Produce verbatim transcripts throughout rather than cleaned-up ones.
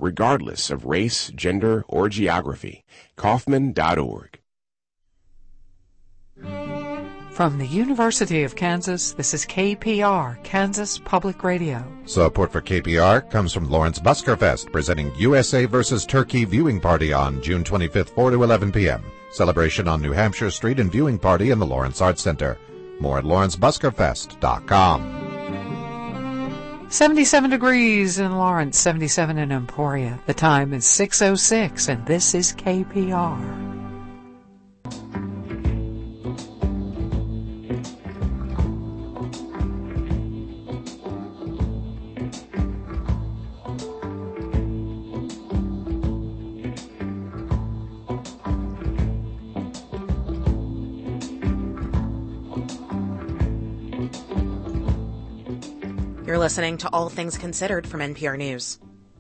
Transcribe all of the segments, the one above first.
regardless of race, gender, or geography. Kaufman dot org. From the University of Kansas, this is K P R, Kansas Public Radio. Support for K P R comes from Lawrence Buskerfest, presenting U S A versus Turkey viewing party on June twenty-fifth, four to eleven p.m. Celebration on New Hampshire Street and viewing party in the Lawrence Arts Center. More at lawrence buskerfest dot com. seventy-seven degrees in Lawrence, seventy-seven in Emporia. The time is six oh six, and this is K P R. You're listening to All Things Considered from N P R News.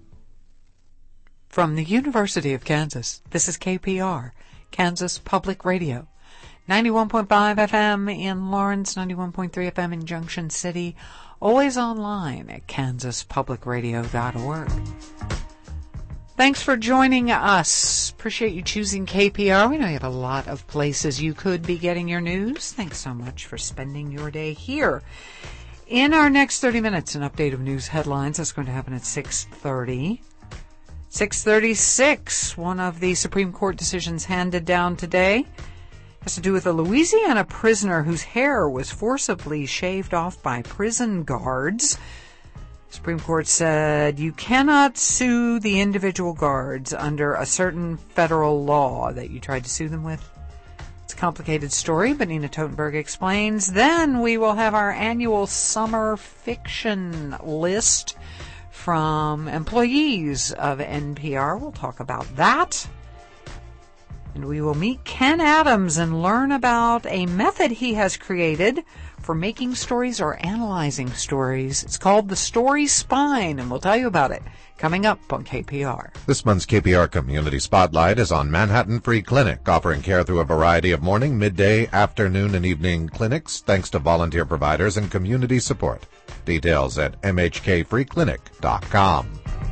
From the University of Kansas, this is K P R, Kansas Public Radio. ninety-one point five F M in Lawrence, ninety-one point three F M in Junction City. Always online at kansas public radio dot org. Thanks for joining us. Appreciate you choosing K P R. We know you have a lot of places you could be getting your news. Thanks so much for spending your day here. In our next thirty minutes, an update of news headlines. That's going to happen at six thirty. six thirty-six, one of the Supreme Court decisions handed down today has to do with a Louisiana prisoner whose hair was forcibly shaved off by prison guards. Supreme Court said you cannot sue the individual guards under a certain federal law that you tried to sue them with. It's a complicated story, but Nina Totenberg explains. Then we will have our annual summer fiction list from employees of N P R. We'll talk about that. And we will meet Ken Adams and learn about a method he has created for making stories or analyzing stories. It's called the Story Spine, and we'll tell you about it coming up on K P R. This month's K P R Community Spotlight is on Manhattan Free Clinic, offering care through a variety of morning, midday, afternoon, and evening clinics, thanks to volunteer providers and community support. Details at m h k free clinic dot com.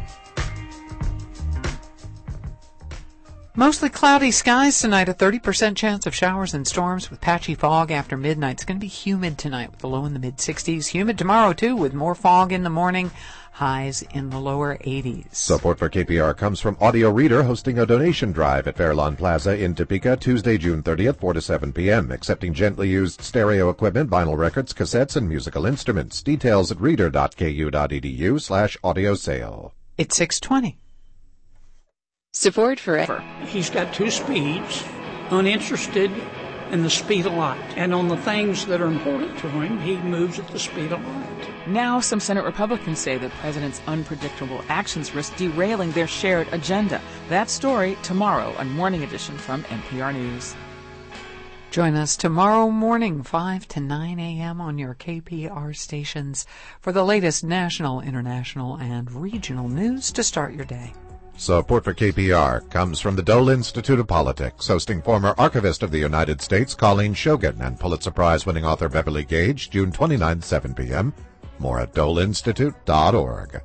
Mostly cloudy skies tonight, a thirty percent chance of showers and storms with patchy fog after midnight. It's going to be humid tonight with a low in the mid-sixties. Humid tomorrow, too, with more fog in the morning, highs in the lower eighties. Support for K P R comes from Audio Reader, hosting a donation drive at Fairlawn Plaza in Topeka, Tuesday, June thirtieth, four to seven p.m., accepting gently used stereo equipment, vinyl records, cassettes, and musical instruments. Details at reader dot k u dot e d u slash audio sale. It's six twenty. Support forever. He's got two speeds, uninterested in the speed of light. And on the things that are important to him, he moves at the speed of light. Now some Senate Republicans say the president's unpredictable actions risk derailing their shared agenda. That story tomorrow on Morning Edition from N P R News. Join us tomorrow morning, five to nine a.m. on your K P R stations for the latest national, international, and regional news to start your day. Support for K P R comes from the Dole Institute of Politics, hosting former Archivist of the United States Colleen Shogan and Pulitzer Prize-winning author Beverly Gage, June twenty-ninth, seven p.m. More at dole institute dot org.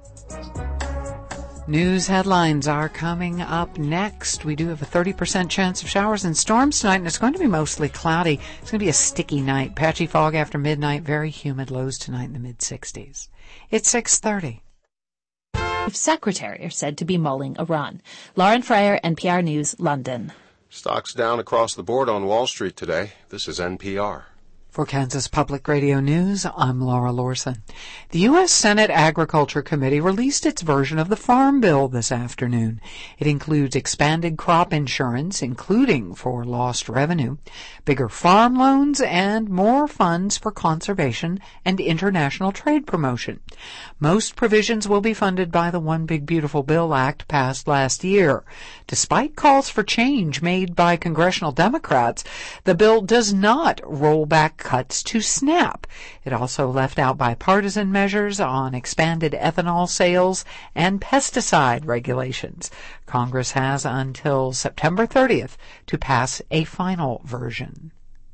News headlines are coming up next. We do have a thirty percent chance of showers and storms tonight, and it's going to be mostly cloudy. It's going to be a sticky night. Patchy fog after midnight, very humid, lows tonight in the mid-sixties. It's six thirty. Secretary are said to be mulling Iran. Lauren Fryer, N P R News, London. Stocks down across the board on Wall Street today. This is N P R. For Kansas Public Radio News, I'm Laura Lorson. The U S Senate Agriculture Committee released its version of the Farm Bill this afternoon. It includes expanded crop insurance, including for lost revenue, bigger farm loans, and more funds for conservation and international trade promotion. Most provisions will be funded by the One Big Beautiful Bill Act passed last year. Despite calls for change made by congressional Democrats, the bill does not roll back cuts to SNAP. It also left out bipartisan measures on expanded ethanol sales and pesticide regulations. Congress has until September thirtieth to pass a final version.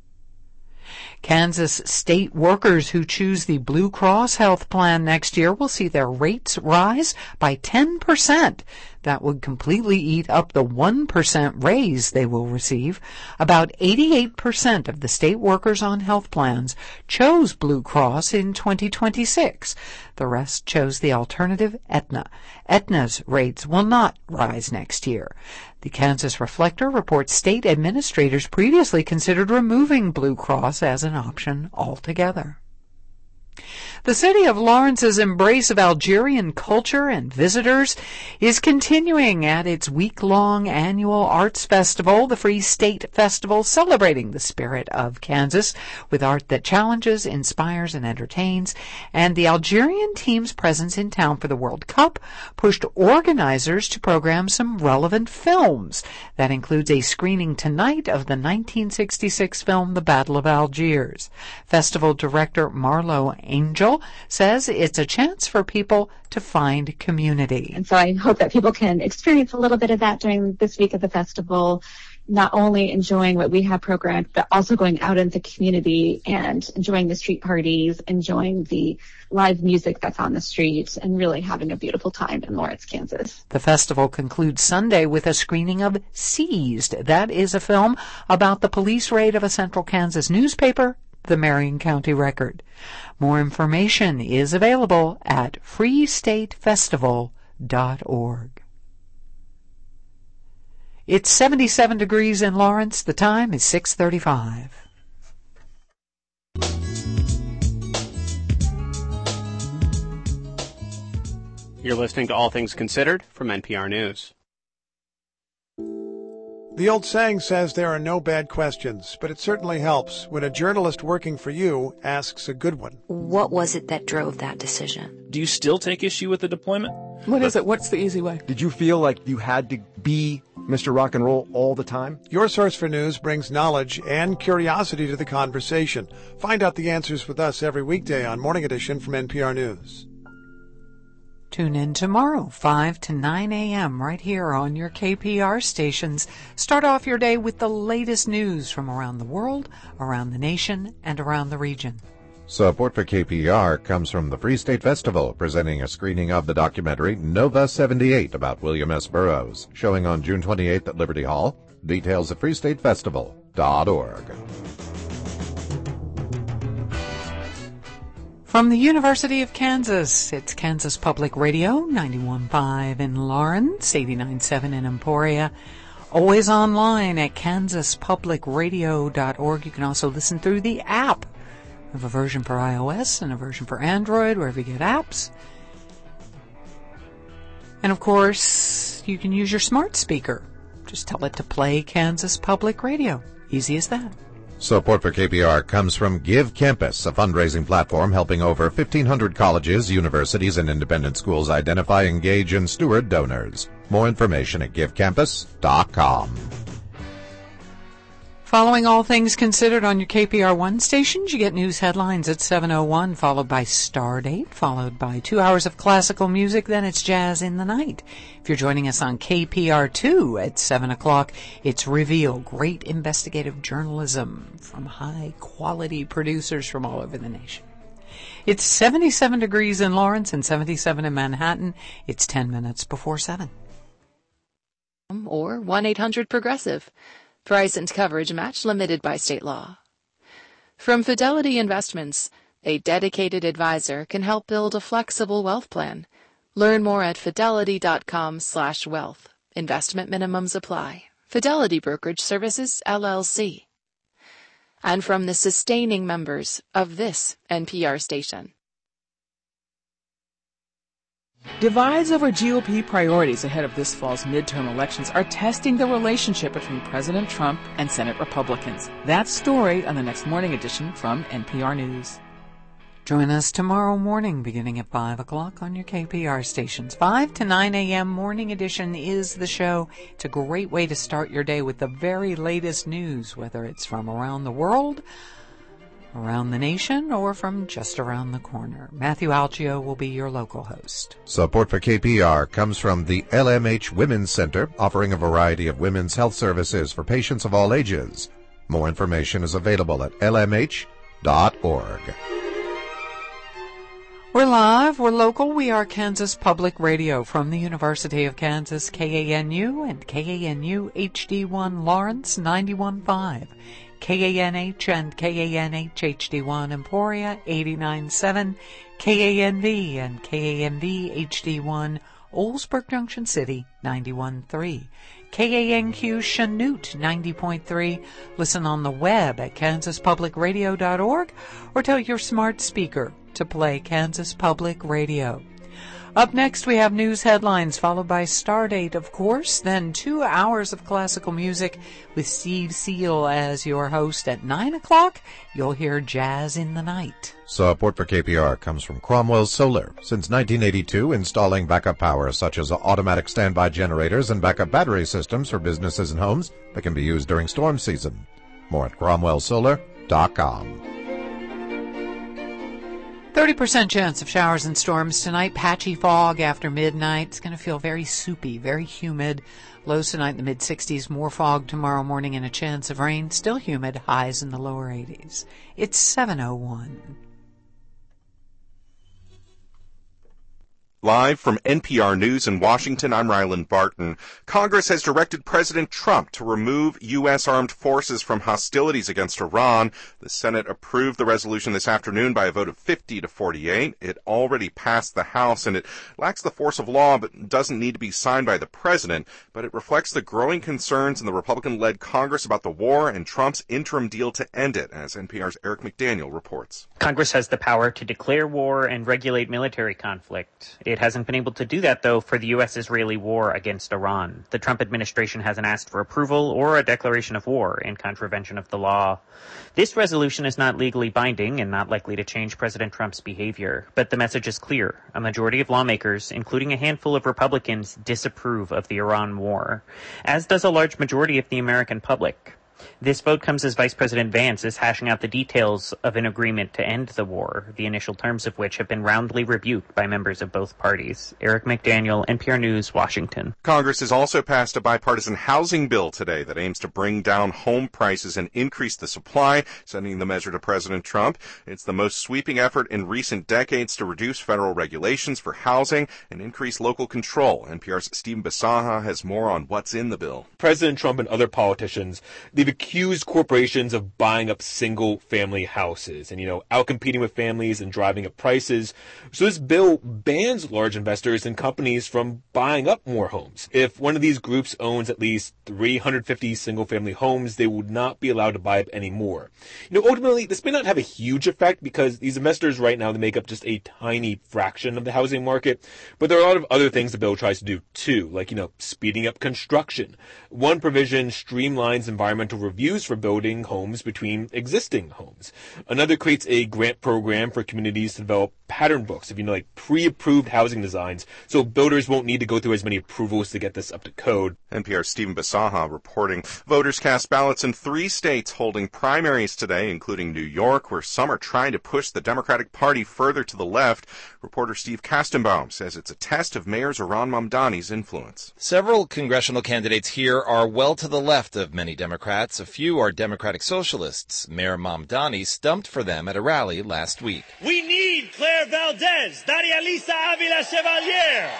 Kansas state workers who choose the Blue Cross Health Plan next year will see their rates rise by ten percent. That would completely eat up the one percent raise they will receive. About eighty-eight percent of the state workers on health plans chose Blue Cross in twenty twenty-six. The rest chose the alternative, Aetna. Aetna's rates will not rise next year. The Kansas Reflector reports state administrators previously considered removing Blue Cross as an option altogether. The city of Lawrence's embrace of Algerian culture and visitors is continuing at its week-long annual arts festival, the Free State Festival, celebrating the spirit of Kansas with art that challenges, inspires, and entertains. And the Algerian team's presence in town for the World Cup pushed organizers to program some relevant films. That includes a screening tonight of the nineteen sixty-six film The Battle of Algiers. Festival director Marlo Angel says it's a chance for people to find community. And so I hope that people can experience a little bit of that during this week of the festival, not only enjoying what we have programmed, but also going out into the community and enjoying the street parties, enjoying the live music that's on the street, and really having a beautiful time in Lawrence, Kansas. The festival concludes Sunday with a screening of Seized. That is a film about the police raid of a central Kansas newspaper, the Marion County Record. More information is available at free state festival dot org. It's seventy-seven degrees in Lawrence. The time is six thirty-five. You're listening to All Things Considered from N P R News. The old saying says there are no bad questions, but it certainly helps when a journalist working for you asks a good one. What was it that drove that decision? Do you still take issue with the deployment? What is it? What's the easy way? Did you feel like you had to be Mister Rock and Roll all the time? Your Source for News brings knowledge and curiosity to the conversation. Find out the answers with us every weekday on Morning Edition from N P R News. Tune in tomorrow, five to nine a.m., right here on your K P R stations. Start off your day with the latest news from around the world, around the nation, and around the region. Support for K P R comes from the Free State Festival, presenting a screening of the documentary Nova seventy-eight about William S. Burroughs, showing on June twenty-eighth at Liberty Hall. Details at free state festival dot org. From the University of Kansas, it's Kansas Public Radio, ninety-one point five in Lawrence, eighty-nine point seven in Emporia. Always online at kansas public radio dot org. You can also listen through the app. We have a version for iOS and a version for Android, wherever you get apps. And of course, you can use your smart speaker. Just tell it to play Kansas Public Radio. Easy as that. Support for K P R comes from Give Campus, a fundraising platform helping over fifteen hundred colleges, universities, and independent schools identify, engage, and steward donors. More information at give campus dot com. Following All Things Considered on your K P R one stations, you get news headlines at seven oh one, followed by Stardate, followed by two hours of classical music, then it's Jazz in the Night. If you're joining us on K P R two at seven o'clock, it's Reveal, great investigative journalism from high-quality producers from all over the nation. It's seventy-seven degrees in Lawrence and seventy-seven in Manhattan. It's ten minutes before seven. Or one eight hundred progressive. Price and coverage match limited by state law. From Fidelity Investments, a dedicated advisor can help build a flexible wealth plan. Learn more at fidelity dot com slash wealth. Investment minimums apply. Fidelity Brokerage Services, L L C. And from the sustaining members of this N P R station. Divides over G O P priorities ahead of this fall's midterm elections are testing the relationship between President Trump and Senate Republicans. That story on the next morning edition from N P R News. Join us tomorrow morning beginning at five o'clock on your K P R stations. five to nine a.m. Morning Edition is the show. It's a great way to start your day with the very latest news, whether it's from around the world, around the nation, or from just around the corner. Matthew Algio will be your local host. Support for K P R comes from the L M H Women's Center, offering a variety of women's health services for patients of all ages. More information is available at L M H dot org. We're live, we're local, we are Kansas Public Radio from the University of Kansas, K A N U and K A N U H D one Lawrence ninety-one point five, K A N H and K A N H H D one Emporia eighty-nine point seven, K A N V and K A N V H D one Oldsburg Junction City ninety-one point three, K A N Q Chanute ninety point three. Listen on the web at kansas public radio dot org or tell your smart speaker to play Kansas Public Radio. Up next, we have news headlines, followed by Stardate, of course, then two hours of classical music with Steve Seal as your host. At nine o'clock, you'll hear Jazz in the Night. Support for K P R comes from Cromwell Solar. Since nineteen eighty-two, installing backup power such as automatic standby generators and backup battery systems for businesses and homes that can be used during storm season. More at cromwell solar dot com. thirty percent chance of showers and storms tonight. Patchy fog after midnight. It's going to feel very soupy, very humid. Lows tonight in the mid-sixties. More fog tomorrow morning and a chance of rain. Still humid. Highs in the lower eighties. It's seven oh one. Live from N P R News in Washington, I'm Ryland Barton. Congress has directed President Trump to remove U S armed forces from hostilities against Iran. The Senate approved the resolution this afternoon by a vote of fifty to forty-eight. It already passed the House, and it lacks the force of law but doesn't need to be signed by the president. But it reflects the growing concerns in the Republican-led Congress about the war and Trump's interim deal to end it, as N P R's Eric McDaniel reports. Congress has the power to declare war and regulate military conflict. It hasn't been able to do that, though, for the U S-Israeli war against Iran. The Trump administration hasn't asked for approval or a declaration of war in contravention of the law. This resolution is not legally binding and not likely to change President Trump's behavior, but the message is clear. A majority of lawmakers, including a handful of Republicans, disapprove of the Iran war, as does a large majority of the American public. This vote comes as Vice President Vance is hashing out the details of an agreement to end the war, the initial terms of which have been roundly rebuked by members of both parties. Eric McDaniel, N P R News, Washington. Congress has also passed a bipartisan housing bill today that aims to bring down home prices and increase the supply, sending the measure to President Trump. It's the most sweeping effort in recent decades to reduce federal regulations for housing and increase local control. N P R's Stephen Bisaha has more on what's in the bill. President Trump and other politicians, they've accused corporations of buying up single-family houses and, you know, outcompeting with families and driving up prices. So this bill bans large investors and companies from buying up more homes. If one of these groups owns at least three hundred fifty single-family homes, they would not be allowed to buy up any more. You know, ultimately, this may not have a huge effect because these investors right now, they make up just a tiny fraction of the housing market. But there are a lot of other things the bill tries to do, too, like, you know, speeding up construction. One provision streamlines environmental reviews for building homes between existing homes. Another creates a grant program for communities to develop pattern books of, you know, like pre-approved housing designs, so builders won't need to go through as many approvals to get this up to code. N P R's Stephen Bisaha reporting. Voters cast ballots in three states holding primaries today, including New York, where some are trying to push the Democratic Party further to the left. Reporter Steve Kastenbaum says it's a test of Mayor Zohran Mamdani's influence. Several congressional candidates here are well to the left of many Democrats. A few are Democratic socialists. Mayor Mamdani stumped for them at a rally last week. We need Claire Valdez, Daria Lisa Avila Chevalier,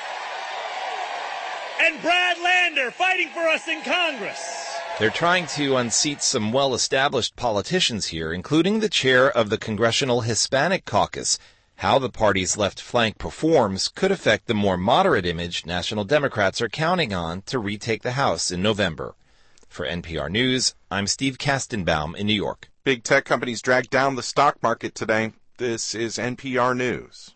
and Brad Lander fighting for us in Congress. They're trying to unseat some well-established politicians here, including the chair of the Congressional Hispanic Caucus. How the party's left flank performs could affect the more moderate image National Democrats are counting on to retake the House in November. For N P R News, I'm Steve Kastenbaum in New York. Big tech companies dragged down the stock market today. This is N P R News.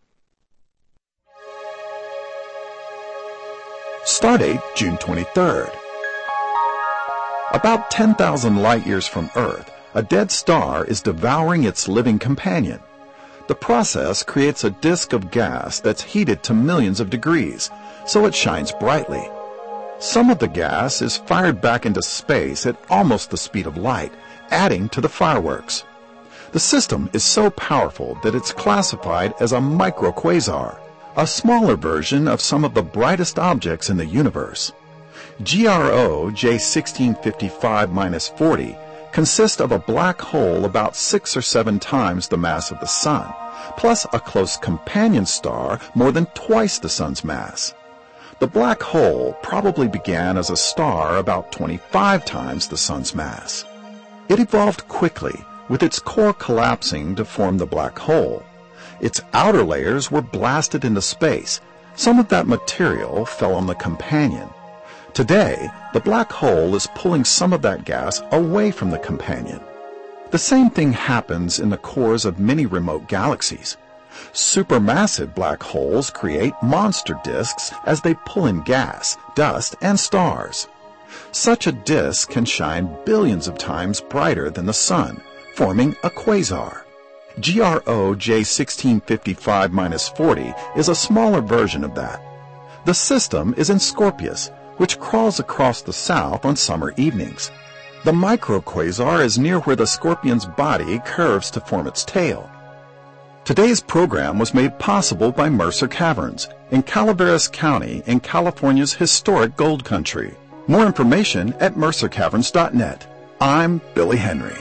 Stardate, June twenty-third. About ten thousand light-years from Earth, a dead star is devouring its living companion. The process creates a disk of gas that's heated to millions of degrees, so it shines brightly. Some of the gas is fired back into space at almost the speed of light, adding to the fireworks. The system is so powerful that it's classified as a microquasar, a smaller version of some of the brightest objects in the universe. G R O J sixteen fifty-five dash forty consists of a black hole about six or seven times the mass of the Sun, plus a close companion star more than twice the Sun's mass. The black hole probably began as a star about twenty-five times the Sun's mass. It evolved quickly, with its core collapsing to form the black hole. Its outer layers were blasted into space. Some of that material fell on the companion. Today, the black hole is pulling some of that gas away from the companion. The same thing happens in the cores of many remote galaxies. Supermassive black holes create monster disks as they pull in gas, dust, and stars. Such a disk can shine billions of times brighter than the Sun, forming a quasar. G R O J sixteen fifty-five dash forty is a smaller version of that. The system is in Scorpius, which crawls across the south on summer evenings. The microquasar is near where the scorpion's body curves to form its tail. Today's program was made possible by Mercer Caverns in Calaveras County in California's historic gold country. More information at mercer caverns dot net. I'm Billy Henry.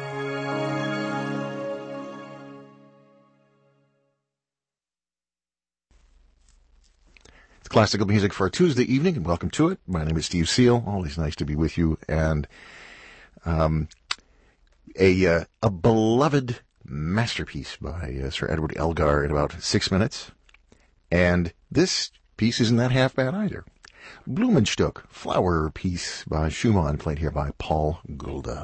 Classical music for a Tuesday evening, and welcome to it. My name is Steve Seal. Always nice to be with you. And um, a uh, a beloved masterpiece by uh, Sir Edward Elgar in about six minutes. And this piece isn't that half bad either. Blumenstück, Flower Piece by Schumann, played here by Paul Gulda.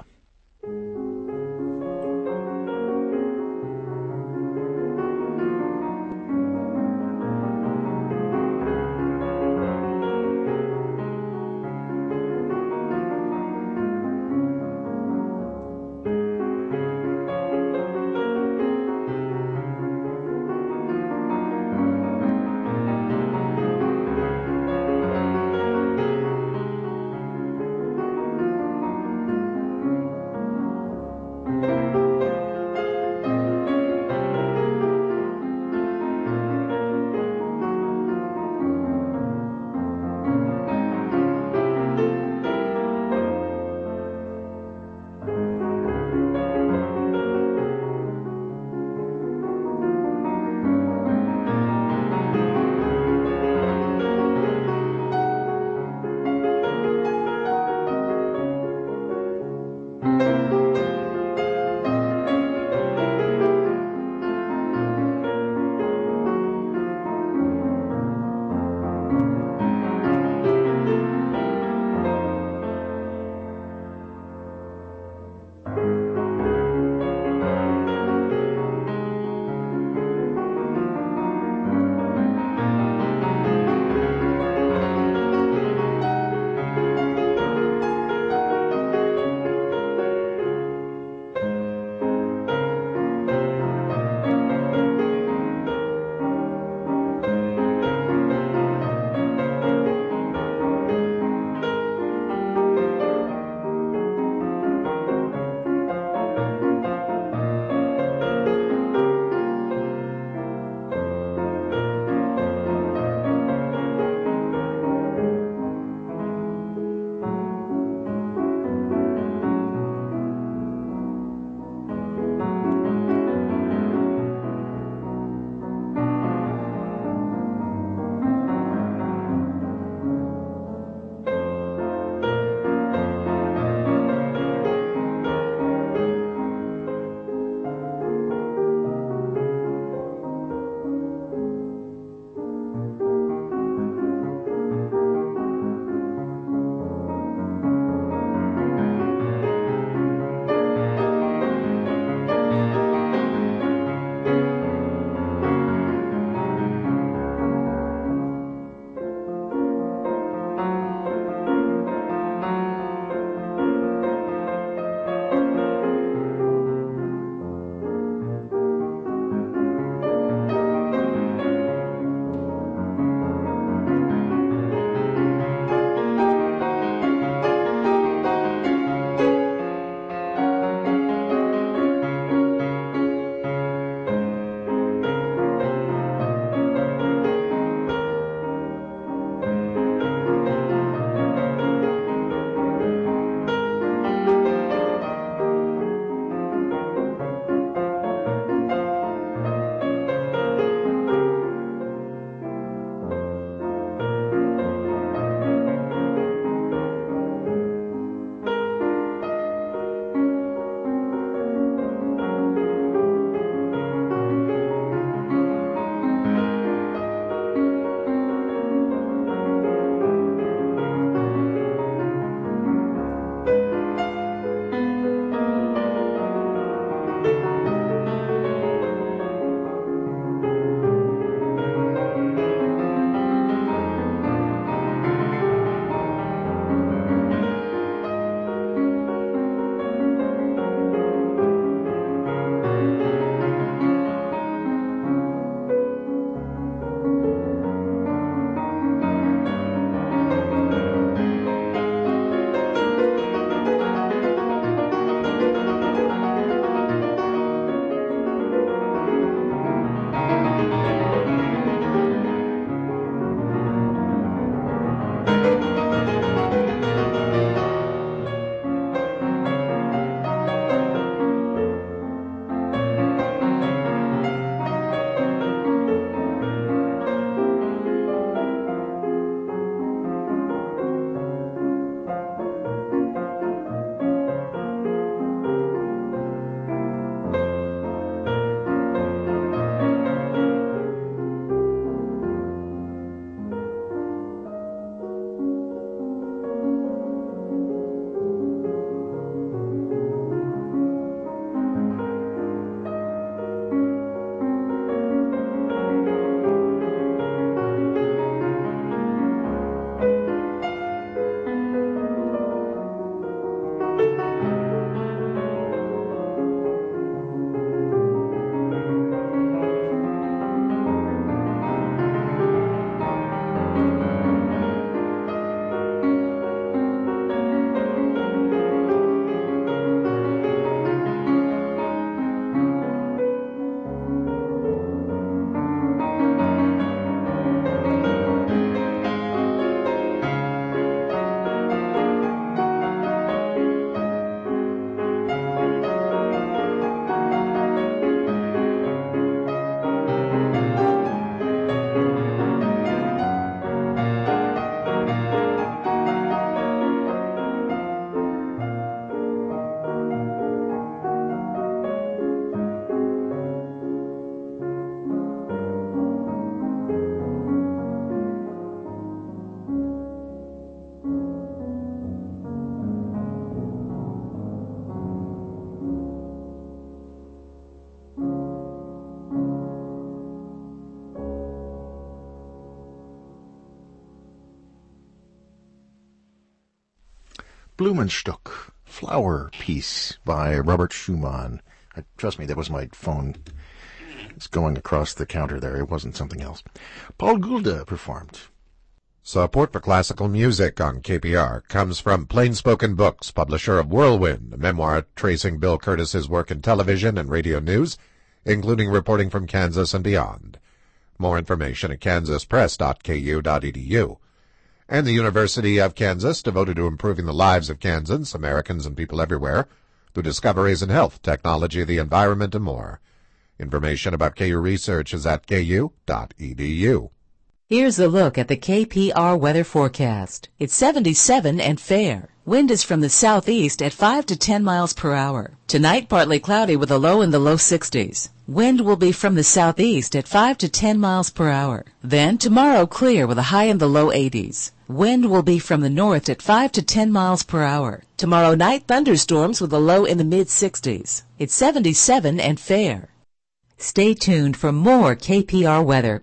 Blumenstock, Flower Piece by Robert Schumann. Uh, trust me, that was my phone. It's going across the counter there. It wasn't something else. Paul Gulda performed. Support for classical music on K P R comes from Plainspoken Books, publisher of Whirlwind, a memoir tracing Bill Curtis's work in television and radio news, including reporting from Kansas and beyond. More information at kansas press dot k u dot e d u. And the University of Kansas, devoted to improving the lives of Kansans, Americans, and people everywhere, through discoveries in health, technology, the environment, and more. Information about K U research is at k u dot e d u. Here's a look at the K P R weather forecast. It's seventy-seven and fair. Wind is from the southeast at five to ten miles per hour. Tonight, partly cloudy with a low in the low sixties. Wind will be from the southeast at five to ten miles per hour. Then tomorrow, clear with a high in the low eighties. Wind will be from the north at five to ten miles per hour. Tomorrow night, thunderstorms with a low in the mid sixties. It's seventy-seven and fair. Stay tuned for more K P R weather.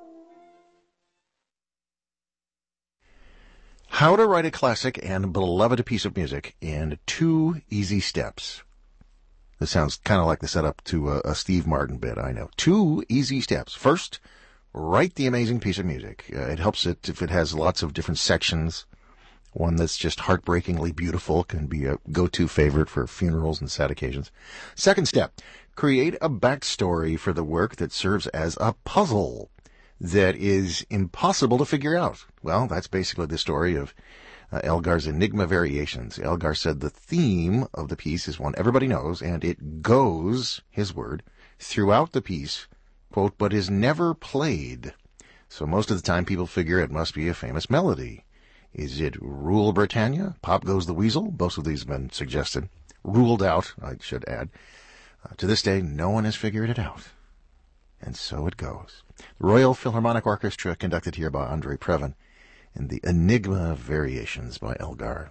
How to write a classic and beloved piece of music in two easy steps. This sounds kind of like the setup to a, a Steve Martin bit, I know. Two easy steps. First, write the amazing piece of music. Uh, it helps it if it has lots of different sections. One that's just heartbreakingly beautiful can be a go-to favorite for funerals and sad occasions. Second step, create a backstory for the work that serves as a puzzle that is impossible to figure out. Well, that's basically the story of uh, Elgar's Enigma Variations. Elgar said the theme of the piece is one everybody knows, and it goes, his word, throughout the piece, quote, but is never played. So most of the time people figure it must be a famous melody. Is it Rule Britannia? Pop Goes the Weasel? Both of these have been suggested. Ruled out, I should add. Uh, to this day, no one has figured it out. And so it goes. The Royal Philharmonic Orchestra, conducted here by Andre Previn, and the Enigma Variations by Elgar.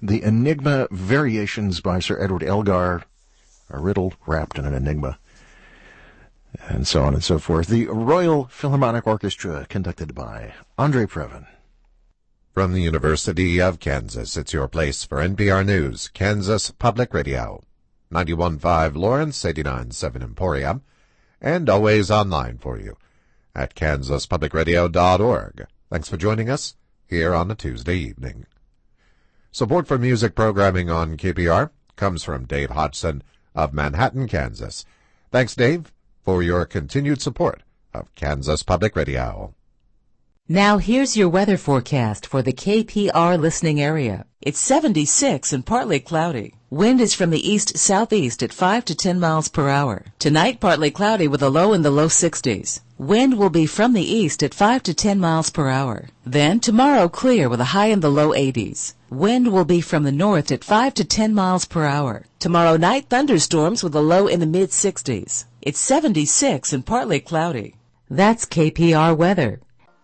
the Enigma Variations by Sir Edward Elgar, a riddle wrapped in an enigma, and so on and so forth. The Royal Philharmonic Orchestra, conducted by Andre Previn. From the University of Kansas, it's your place for N P R News, Kansas Public Radio. ninety-one point five Lawrence, eighty-nine point seven Emporia, and always online for you at kansas public radio dot org. Thanks for joining us here on a Tuesday evening. Support for music programming on K P R comes from Dave Hodgson of Manhattan, Kansas. Thanks, Dave, for your continued support of Kansas Public Radio. Now here's your weather forecast for the K P R listening area. It's seventy-six and partly cloudy. Wind is from the east-southeast at five to ten miles per hour. Tonight, partly cloudy with a low in the low sixties. Wind will be from the east at five to ten miles per hour. Then tomorrow, clear with a high in the low eighties. Wind will be from the north at five to ten miles per hour. Tomorrow night, thunderstorms with a low in the mid sixties. It's seventy-six and partly cloudy. That's K P R weather.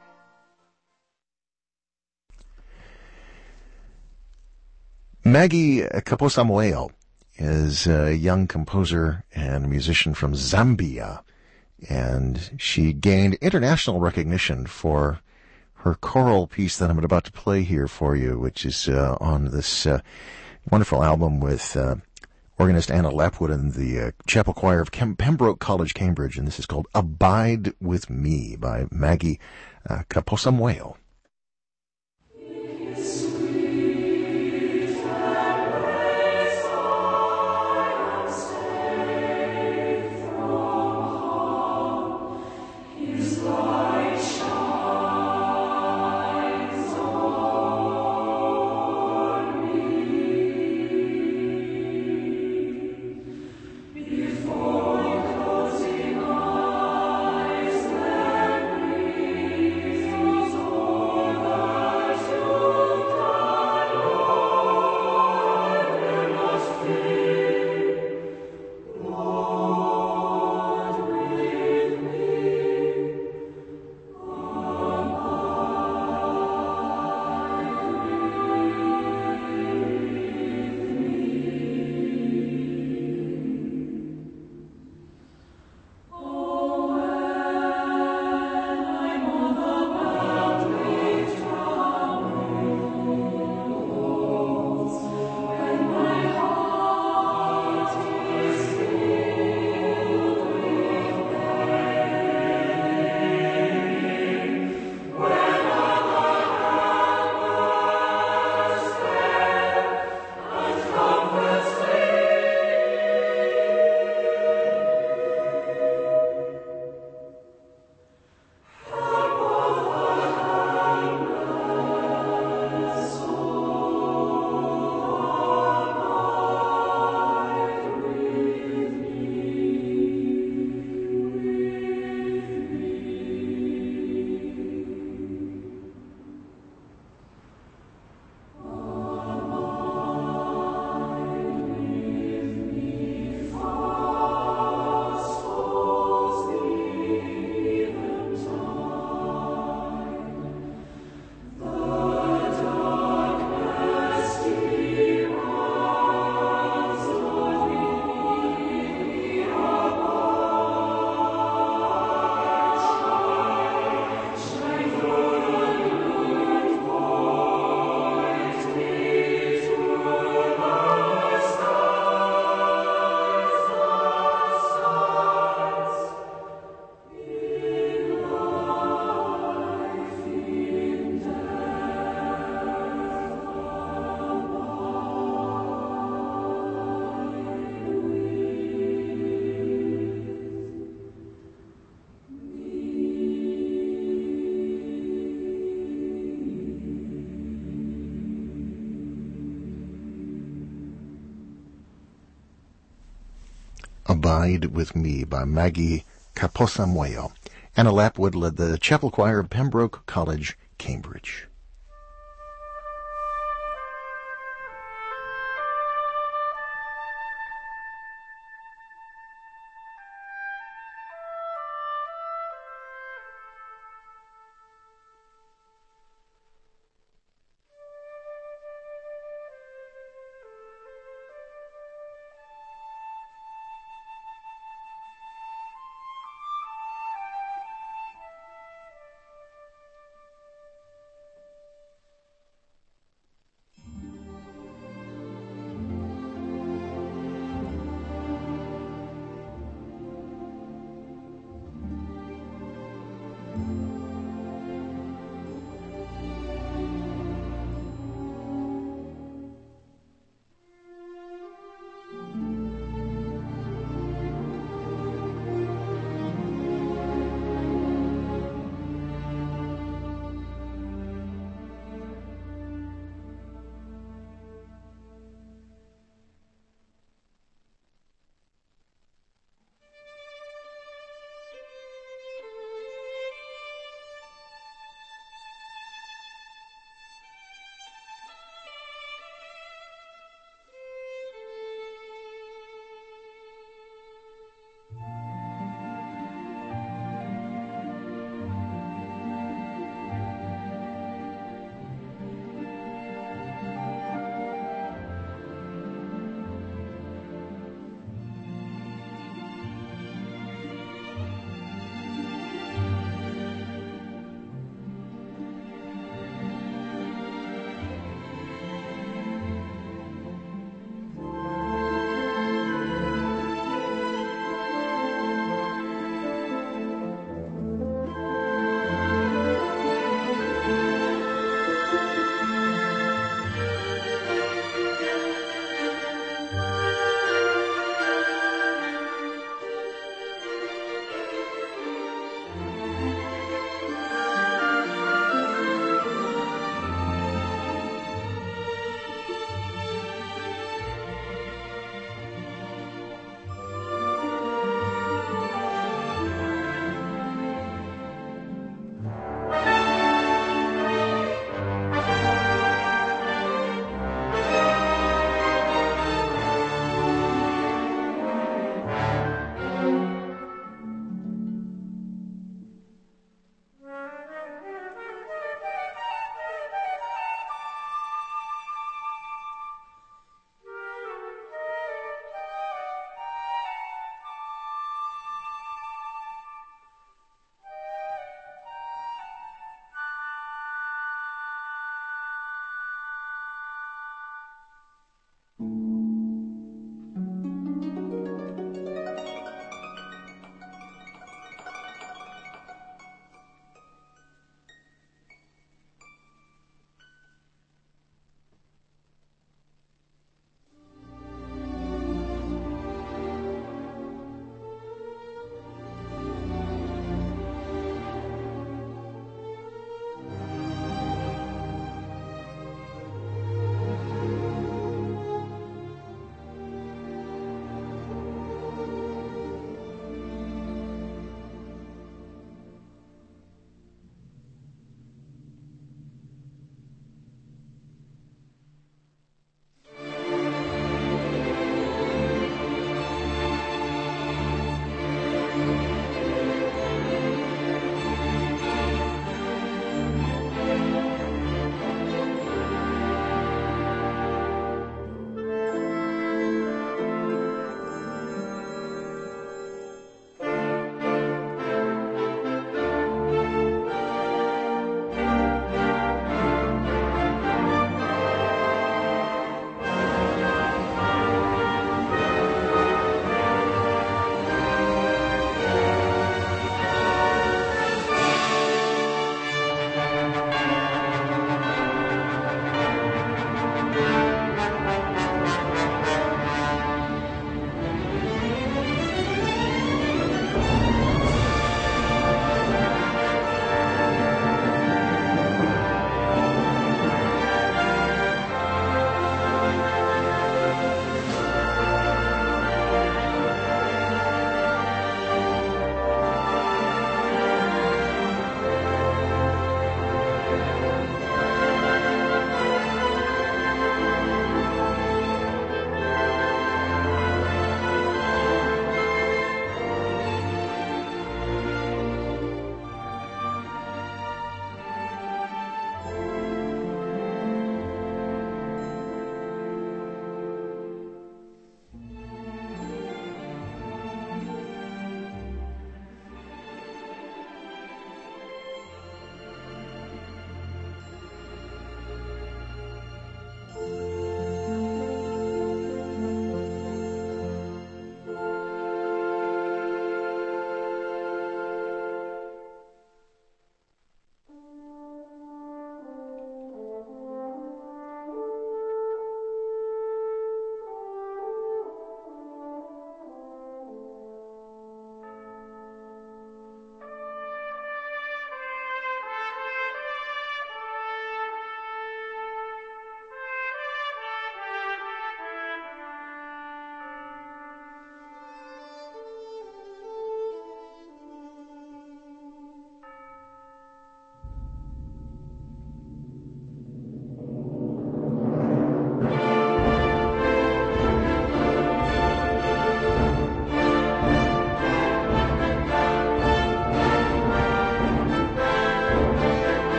Maggie Kaposamoeo is a young composer and musician from Zambia, and she gained international recognition for her choral piece that I'm about to play here for you, which is uh, on this uh, wonderful album with uh, organist Anna Lapwood and the uh, chapel choir of Kem- Pembroke College, Cambridge, and this is called Abide With Me by Maggie uh, Kaposamoeo. Abide With Me by Maggie Kaposamoeo. Anna Lapwood led the chapel choir of Pembroke College, Cambridge.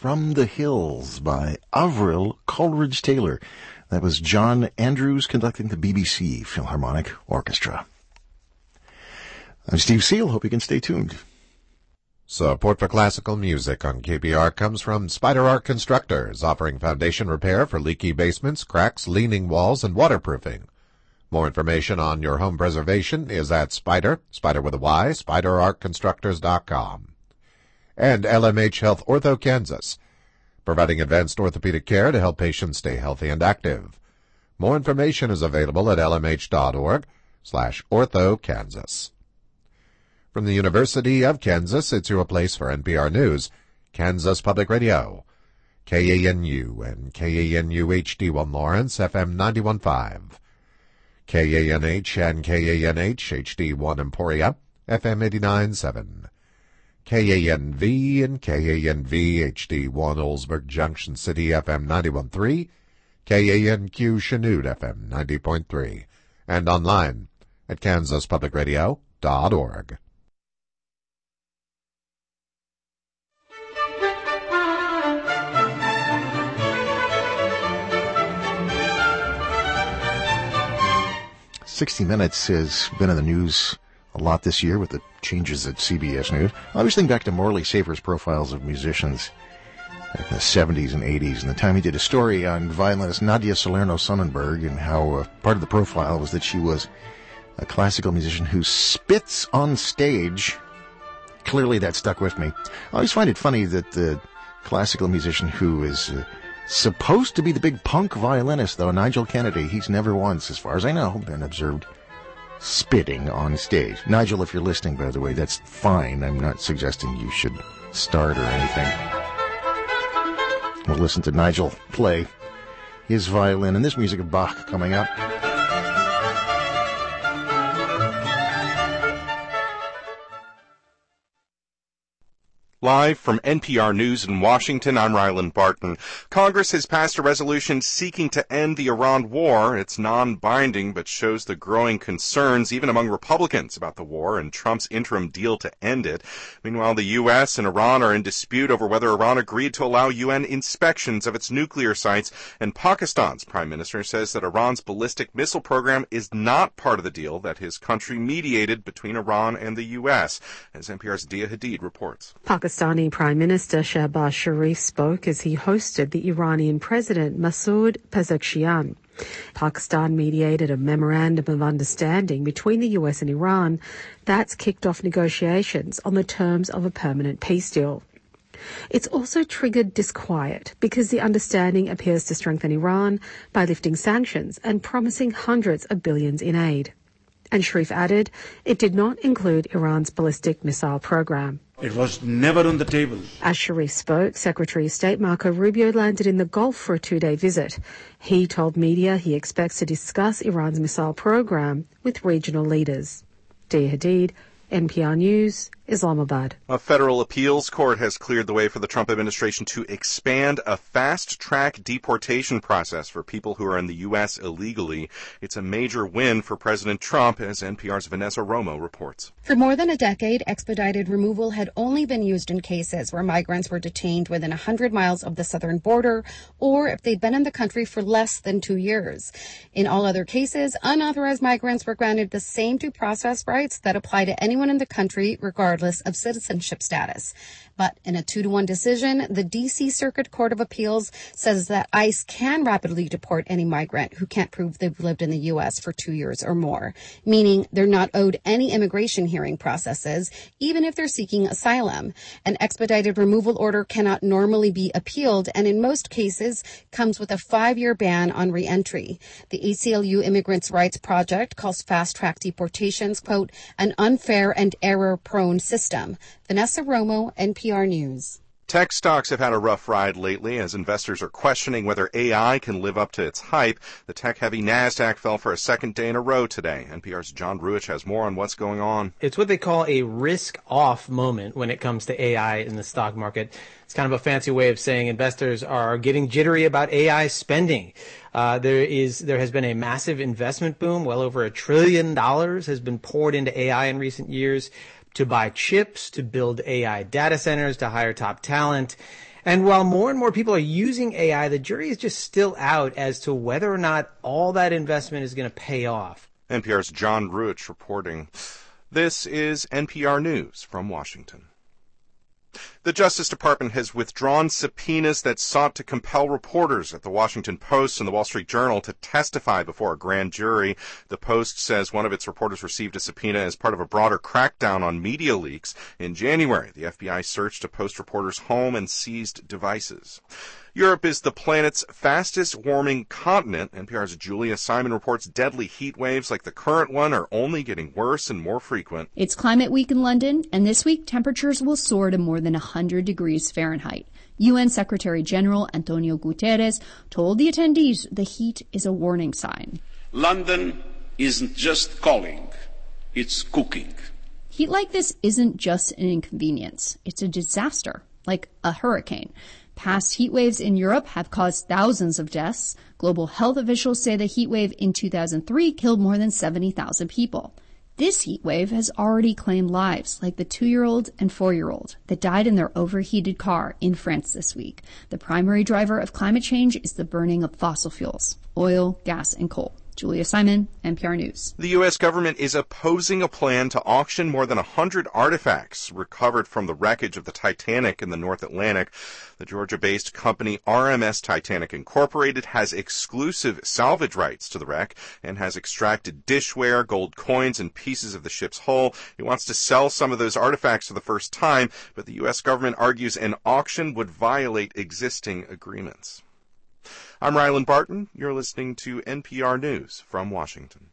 from the Hills by Avril Coleridge-Taylor. That was John Andrews conducting the B B C Philharmonic Orchestra. I'm Steve Seal. Hope you can stay tuned. Support for classical music on K P R comes from Spider Art Constructors, offering foundation repair for leaky basements, cracks, leaning walls, and waterproofing. More information on your home preservation is at Spider, Spider with a Y, spider art constructors dot com. And L M H Health Ortho Kansas, providing advanced orthopedic care to help patients stay healthy and active. More information is available at l m h dot org slash ortho kansas. From the University of Kansas, it's your place for N P R News, Kansas Public Radio, K A N U and K A N U H D one Lawrence, F M ninety-one point five, K A N H and K A N H H D one Emporia, F M eighty-nine point seven, K A N V and K A N V H D one Oldsburg Junction City, F M ninety-one point three, K A N Q Chanute, F M ninety point three, and online at kansas public radio dot org. sixty minutes has been in the news a lot this year with the changes at C B S News. I was thinking back to Morley Safer's profiles of musicians back in the seventies and eighties, and the time he did a story on violinist Nadia Salerno-Sonnenberg and how uh, part of the profile was that she was a classical musician who spits on stage. Clearly that stuck with me. I always find it funny that the classical musician who is uh, supposed to be the big punk violinist, though, Nigel Kennedy, he's never once, as far as I know, been observed spitting on stage. Nigel, if you're listening, by the way, that's fine. I'm not suggesting you should start or anything. We'll listen to Nigel play his violin and this music of Bach coming up. Live from N P R News in Washington, I'm Ryland Barton. Congress has passed a resolution seeking to end the Iran war. It's non-binding, but shows the growing concerns, even among Republicans, about the war and Trump's interim deal to end it. Meanwhile, the U S and Iran are in dispute over whether Iran agreed to allow U N inspections of its nuclear sites, and Pakistan's prime minister says that Iran's ballistic missile program is not part of the deal that his country mediated between Iran and the U S, as N P R's Dia Hadid reports. Pakistan Pakistani Prime Minister Shehbaz Sharif spoke as he hosted the Iranian President Masoud Pezeshkian. Pakistan mediated a memorandum of understanding between the U S and Iran that's kicked off negotiations on the terms of a permanent peace deal. It's also triggered disquiet because the understanding appears to strengthen Iran by lifting sanctions and promising hundreds of billions in aid. And Sharif added it did not include Iran's ballistic missile program. It was never on the table. As Sharif spoke, Secretary of State Marco Rubio landed in the Gulf for a two-day visit. He told media he expects to discuss Iran's missile program with regional leaders. Dia Hadid, N P R News, Islamabad. A federal appeals court has cleared the way for the Trump administration to expand a fast-track deportation process for people who are in the U S illegally. It's a major win for President Trump, as N P R's Vanessa Romo reports. For more than a decade, expedited removal had only been used in cases where migrants were detained within one hundred miles of the southern border, or if they'd been in the country for less than two years. In all other cases, unauthorized migrants were granted the same due process rights that apply to anyone in the country, regardless of citizenship status. But in a two to one decision, the D C Circuit Court of Appeals says that ICE can rapidly deport any migrant who can't prove they've lived in the U S for two years or more, meaning they're not owed any immigration hearing processes, even if they're seeking asylum. An expedited removal order cannot normally be appealed, and in most cases comes with a five-year ban on reentry. The A C L U Immigrants' Rights Project calls fast-track deportations, quote, an unfair and error-prone system. Vanessa Romo, N P R News. Tech stocks have had a rough ride lately as investors are questioning whether A I can live up to its hype. The tech-heavy NASDAQ fell for a second day in a row today. N P R's John Ruich has more on what's going on. It's what they call a risk-off moment when it comes to A I in the stock market. It's kind of a fancy way of saying investors are getting jittery about A I spending. Uh, there is, there has been a massive investment boom. Well over a trillion dollars has been poured into A I in recent years, to buy chips, to build A I data centers, to hire top talent. And while more and more people are using A I, the jury is just still out as to whether or not all that investment is going to pay off. N P R's John Ruich reporting. This is N P R News from Washington. The Justice Department has withdrawn subpoenas that sought to compel reporters at the Washington Post and the Wall Street Journal to testify before a grand jury. The Post says one of its reporters received a subpoena as part of a broader crackdown on media leaks. In January, the F B I searched a Post reporter's home and seized devices. Europe is the planet's fastest warming continent. N P R's Julia Simon reports deadly heat waves like the current one are only getting worse and more frequent. It's Climate Week in London, and this week temperatures will soar to more than one hundred degrees Fahrenheit. U N Secretary General Antonio Guterres told the attendees the heat is a warning sign. London isn't just calling, it's cooking. Heat like this isn't just an inconvenience. It's a disaster, like a hurricane. Past heat waves in Europe have caused thousands of deaths. Global health officials say the heat wave in two thousand three killed more than seventy thousand people. This heat wave has already claimed lives, like the two-year-old and four-year-old that died in their overheated car in France this week. The primary driver of climate change is the burning of fossil fuels, oil, gas, and coal. Julia Simon, N P R News. The U S government is opposing a plan to auction more than one hundred artifacts recovered from the wreckage of the Titanic in the North Atlantic. The Georgia-based company R M S Titanic Incorporated has exclusive salvage rights to the wreck and has extracted dishware, gold coins, and pieces of the ship's hull. It wants to sell some of those artifacts for the first time, but the U S government argues an auction would violate existing agreements. I'm Rylan Barton. You're listening to N P R News from Washington.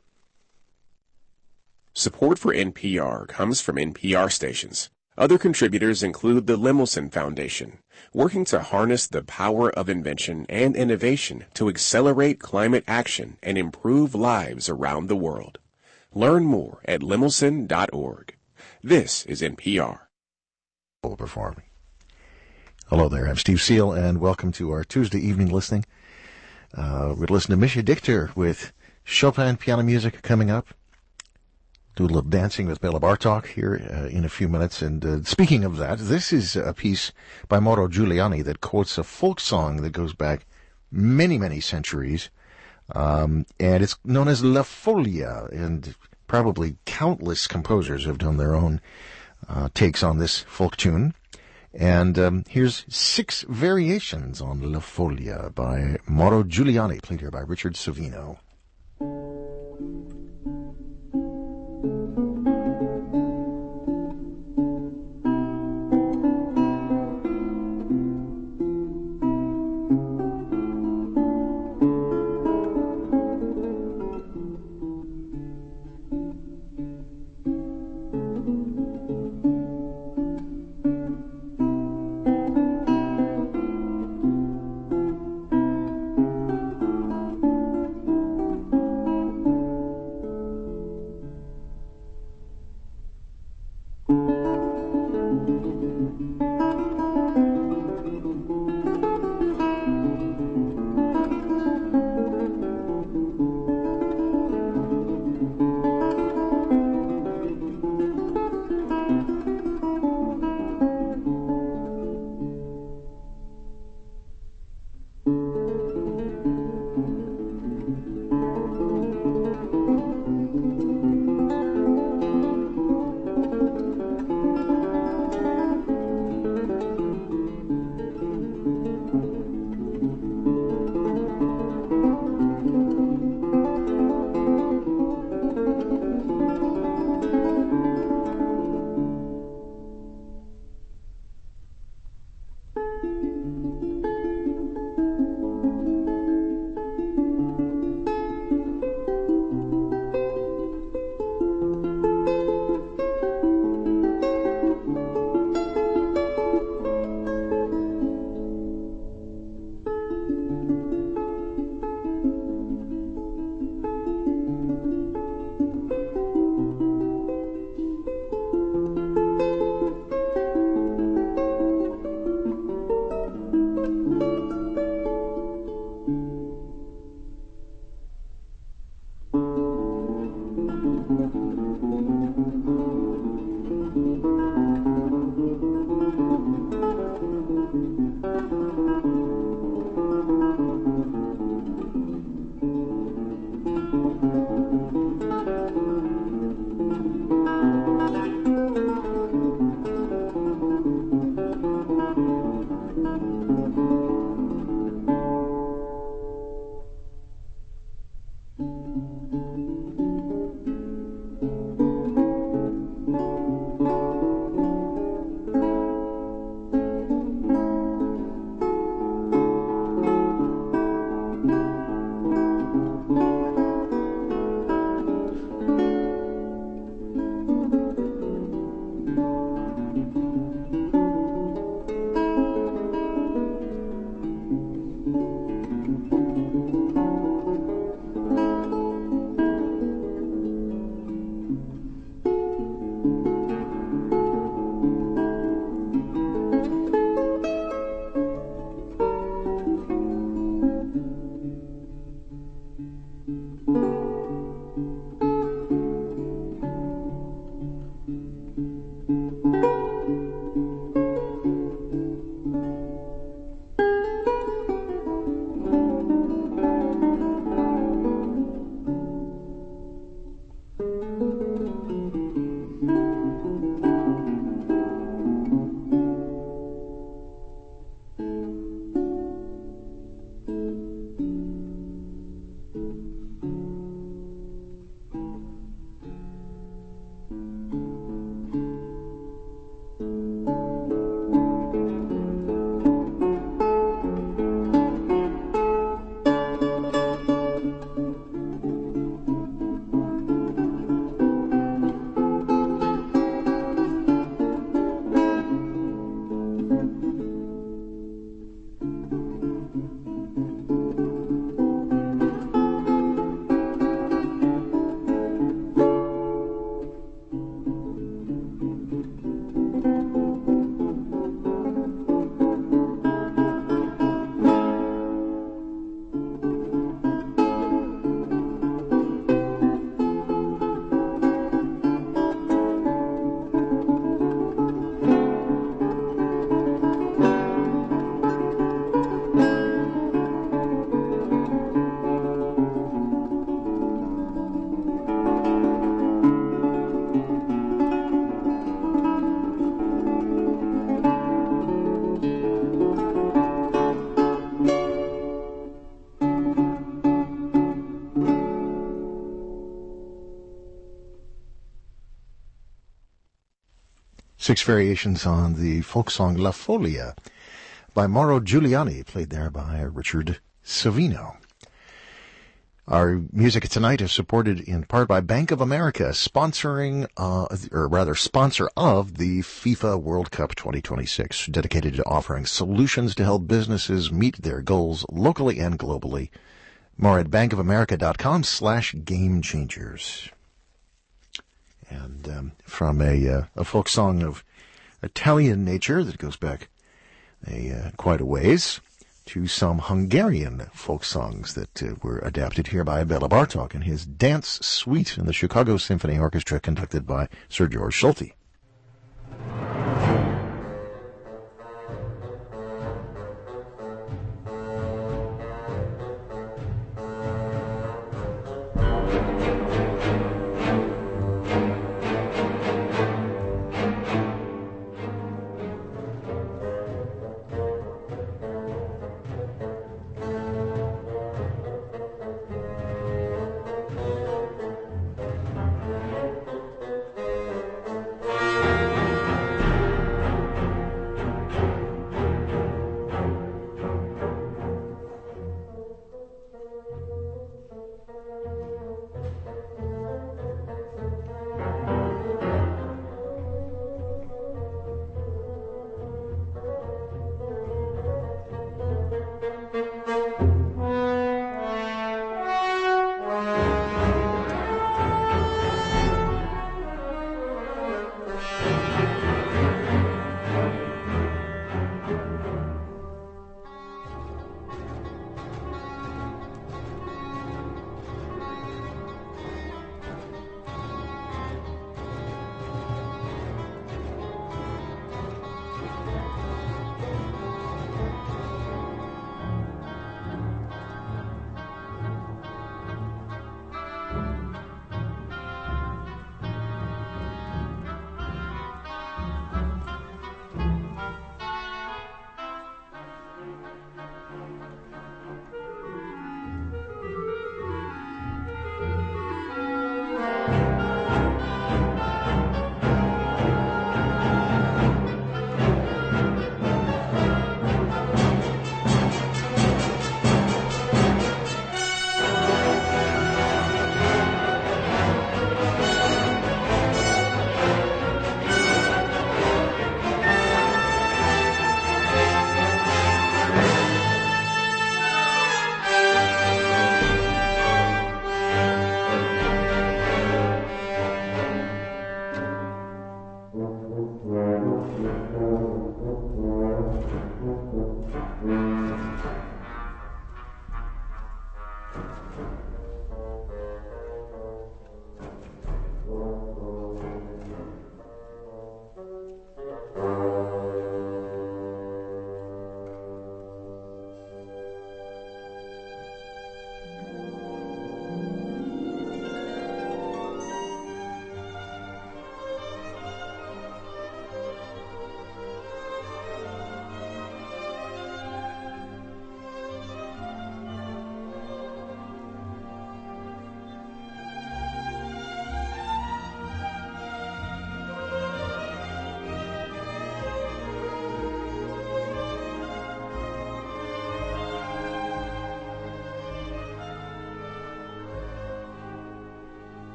Support for N P R comes from N P R stations. Other contributors include the Lemelson Foundation, working to harness the power of invention and innovation to accelerate climate action and improve lives around the world. Learn more at lemelson dot org. This is N P R. Performing. Hello there, I'm Steve Seal, and welcome to our Tuesday evening listening. Uh, we'll listen to Misha Dichter with Chopin piano music coming up. Do a little dancing with Bela Bartok here uh, in a few minutes. And uh, speaking of that, this is a piece by Mauro Giuliani that quotes a folk song that goes back many, many centuries. Um, and it's known as La Folia, and probably countless composers have done their own uh, takes on this folk tune. And um, here's six variations on La Folia by Mauro Giuliani, played here by Richard Savino. Six variations on the folk song La Folia by Mauro Giuliani, played there by Richard Savino. Our music tonight is supported in part by Bank of America, sponsoring, uh, or rather sponsor of the FIFA World Cup twenty twenty-six, dedicated to offering solutions to help businesses meet their goals locally and globally. More at bankofamerica.com slash game changers. And um, from a, uh, a folk song of Italian nature that goes back a uh, quite a ways, to some Hungarian folk songs that uh, were adapted here by Bela Bartok and his Dance Suite in the Chicago Symphony Orchestra, conducted by Sir George Solti.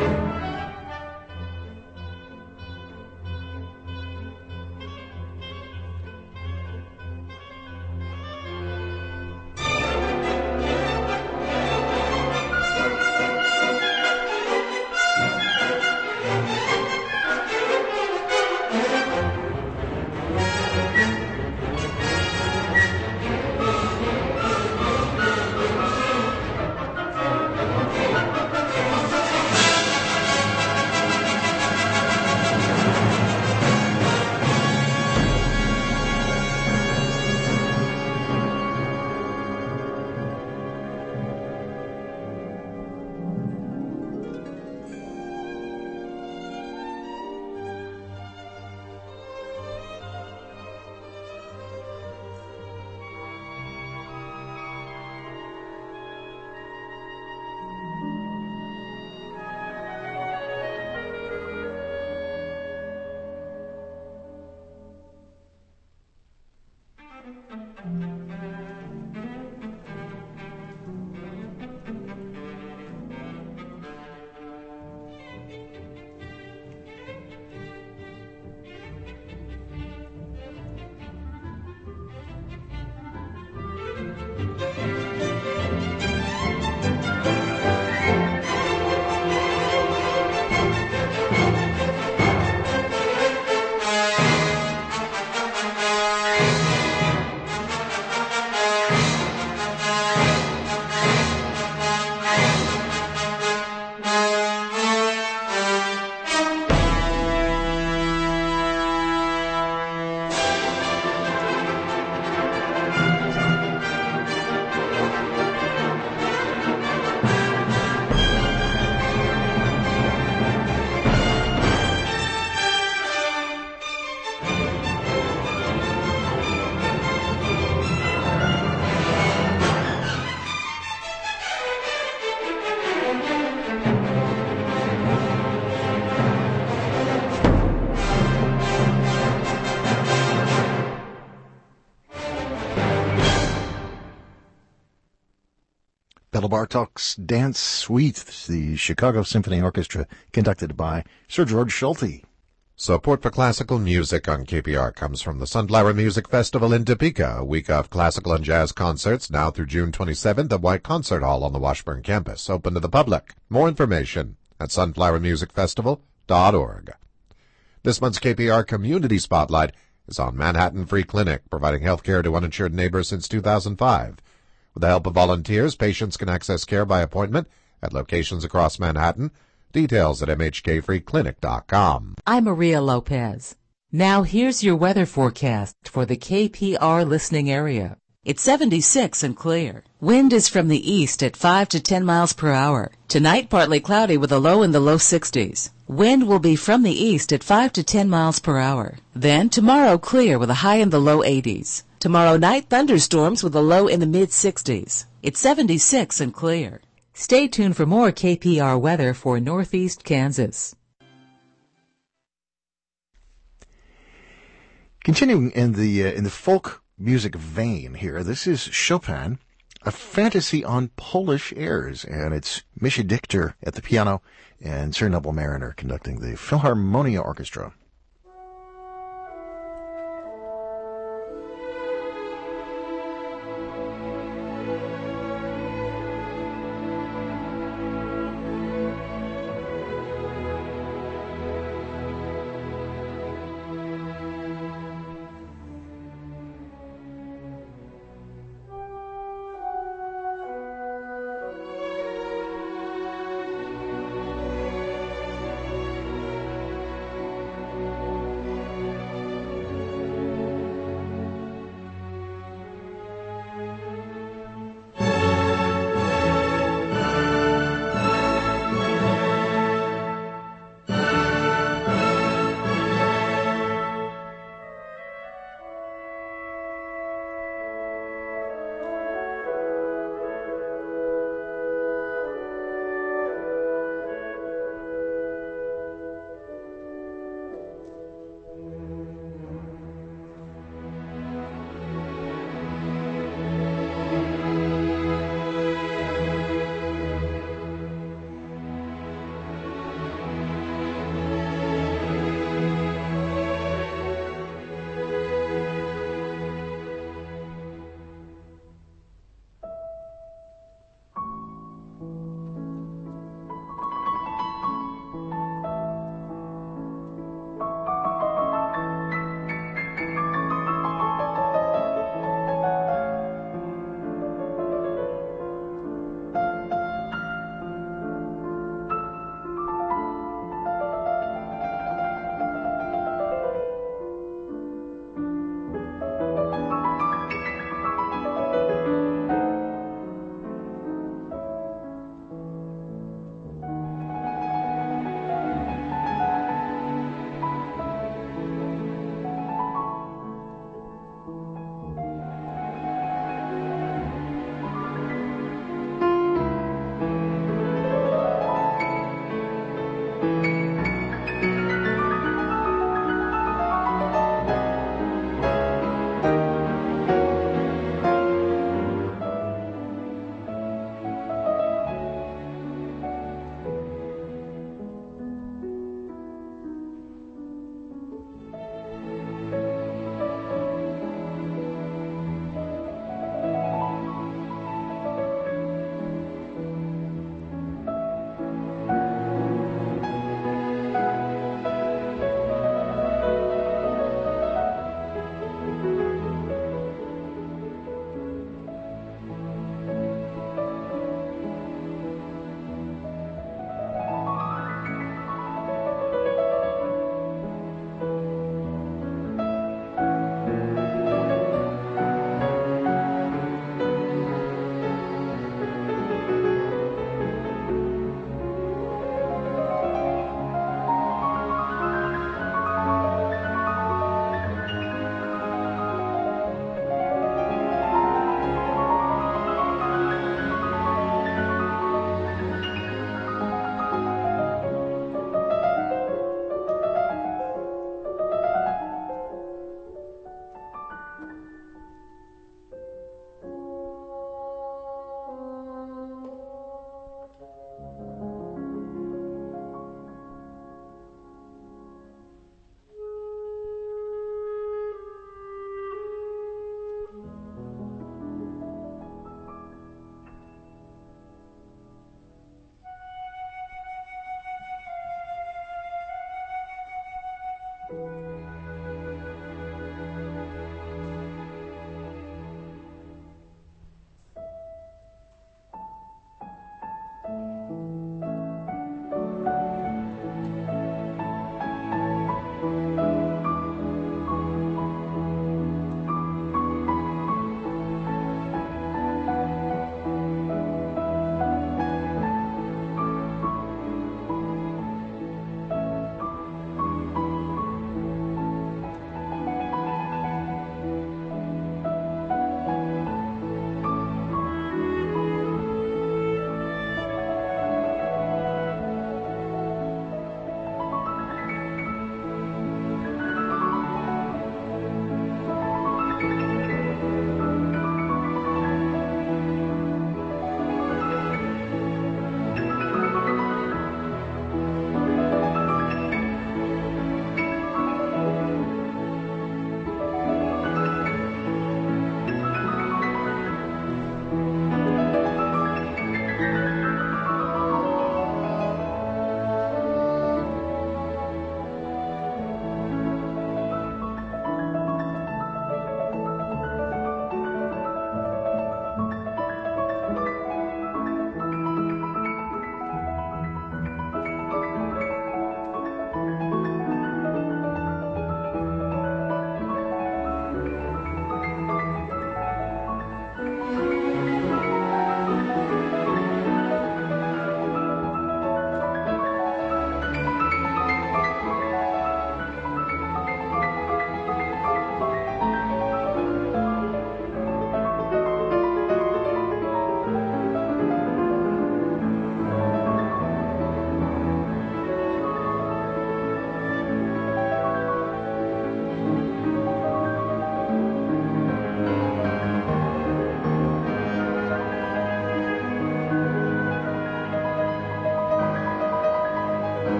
Bela Bartok's Dance Suite, the Chicago Symphony Orchestra, conducted by Sir George Schulte. Support for classical music on K P R comes from the Sunflower Music Festival in Topeka, a week of classical and jazz concerts now through June twenty-seventh at White Concert Hall on the Washburn campus, open to the public. More information at sunflower music festival dot org. This month's K P R Community Spotlight is on Manhattan Free Clinic, providing health care to uninsured neighbors since two thousand five. With the help of volunteers, patients can access care by appointment at locations across Manhattan. Details at m h k free clinic dot com. I'm Maria Lopez. Now here's your weather forecast for the K P R listening area. It's seventy-six and clear. Wind is from the east at five to ten miles per hour. Tonight, partly cloudy with a low in the low sixties. Wind will be from the east at five to ten miles per hour. Then tomorrow, clear with a high in the low eighties. Tomorrow night, thunderstorms with a low in the mid sixties. It's seventy-six and clear. Stay tuned for more K P R weather for Northeast Kansas. Continuing in the uh, in the folk music vein here, this is Chopin, a fantasy on Polish airs, and it's Mischa Dichter at the piano and Sir Neville Mariner conducting the Philharmonia Orchestra.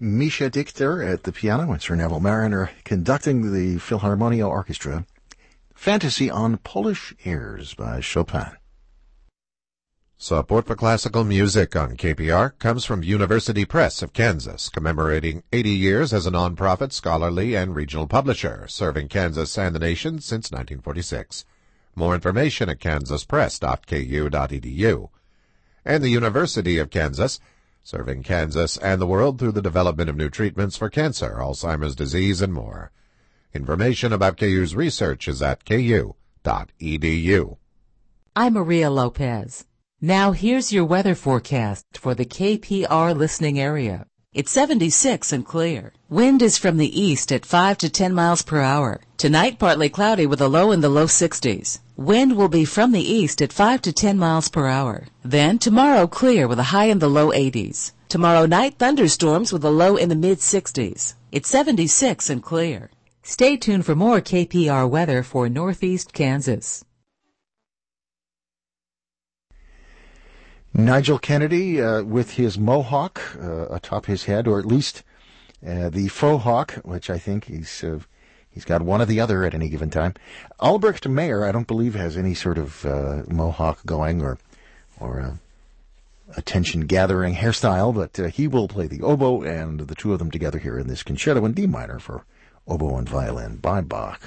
Misha Dichter at the piano and Sir Neville Mariner conducting the Philharmonia Orchestra. Fantasy on Polish Airs by Chopin. Support for classical music on K P R comes from University Press of Kansas, commemorating eighty years as a nonprofit, scholarly, and regional publisher, serving Kansas and the nation since nineteen forty-six. More information at kansas press dot k u dot e d u. And the University of Kansas, serving Kansas and the world through the development of new treatments for cancer, Alzheimer's disease, and more. Information about K U's research is at k u dot e d u. I'm Maria Lopez. Now here's your weather forecast for the K P R listening area. It's seventy-six and clear. Wind is from the east at five to ten miles per hour. Tonight, partly cloudy with a low in the low sixties. Wind will be from the east at five to ten miles per hour. Then tomorrow, clear with a high in the low eighties. Tomorrow night, thunderstorms with a low in the mid sixties. It's seventy-six and clear. Stay tuned for more K P R weather for Northeast Kansas. Nigel Kennedy uh, with his mohawk uh, atop his head, or at least uh, the faux hawk, which I think he's uh, he's got one or the other at any given time. Albrecht Mayer, I don't believe, has any sort of uh, mohawk going or or uh, attention-gathering hairstyle, but uh, he will play the oboe, and the two of them together here in this concerto in D minor for oboe and violin by Bach.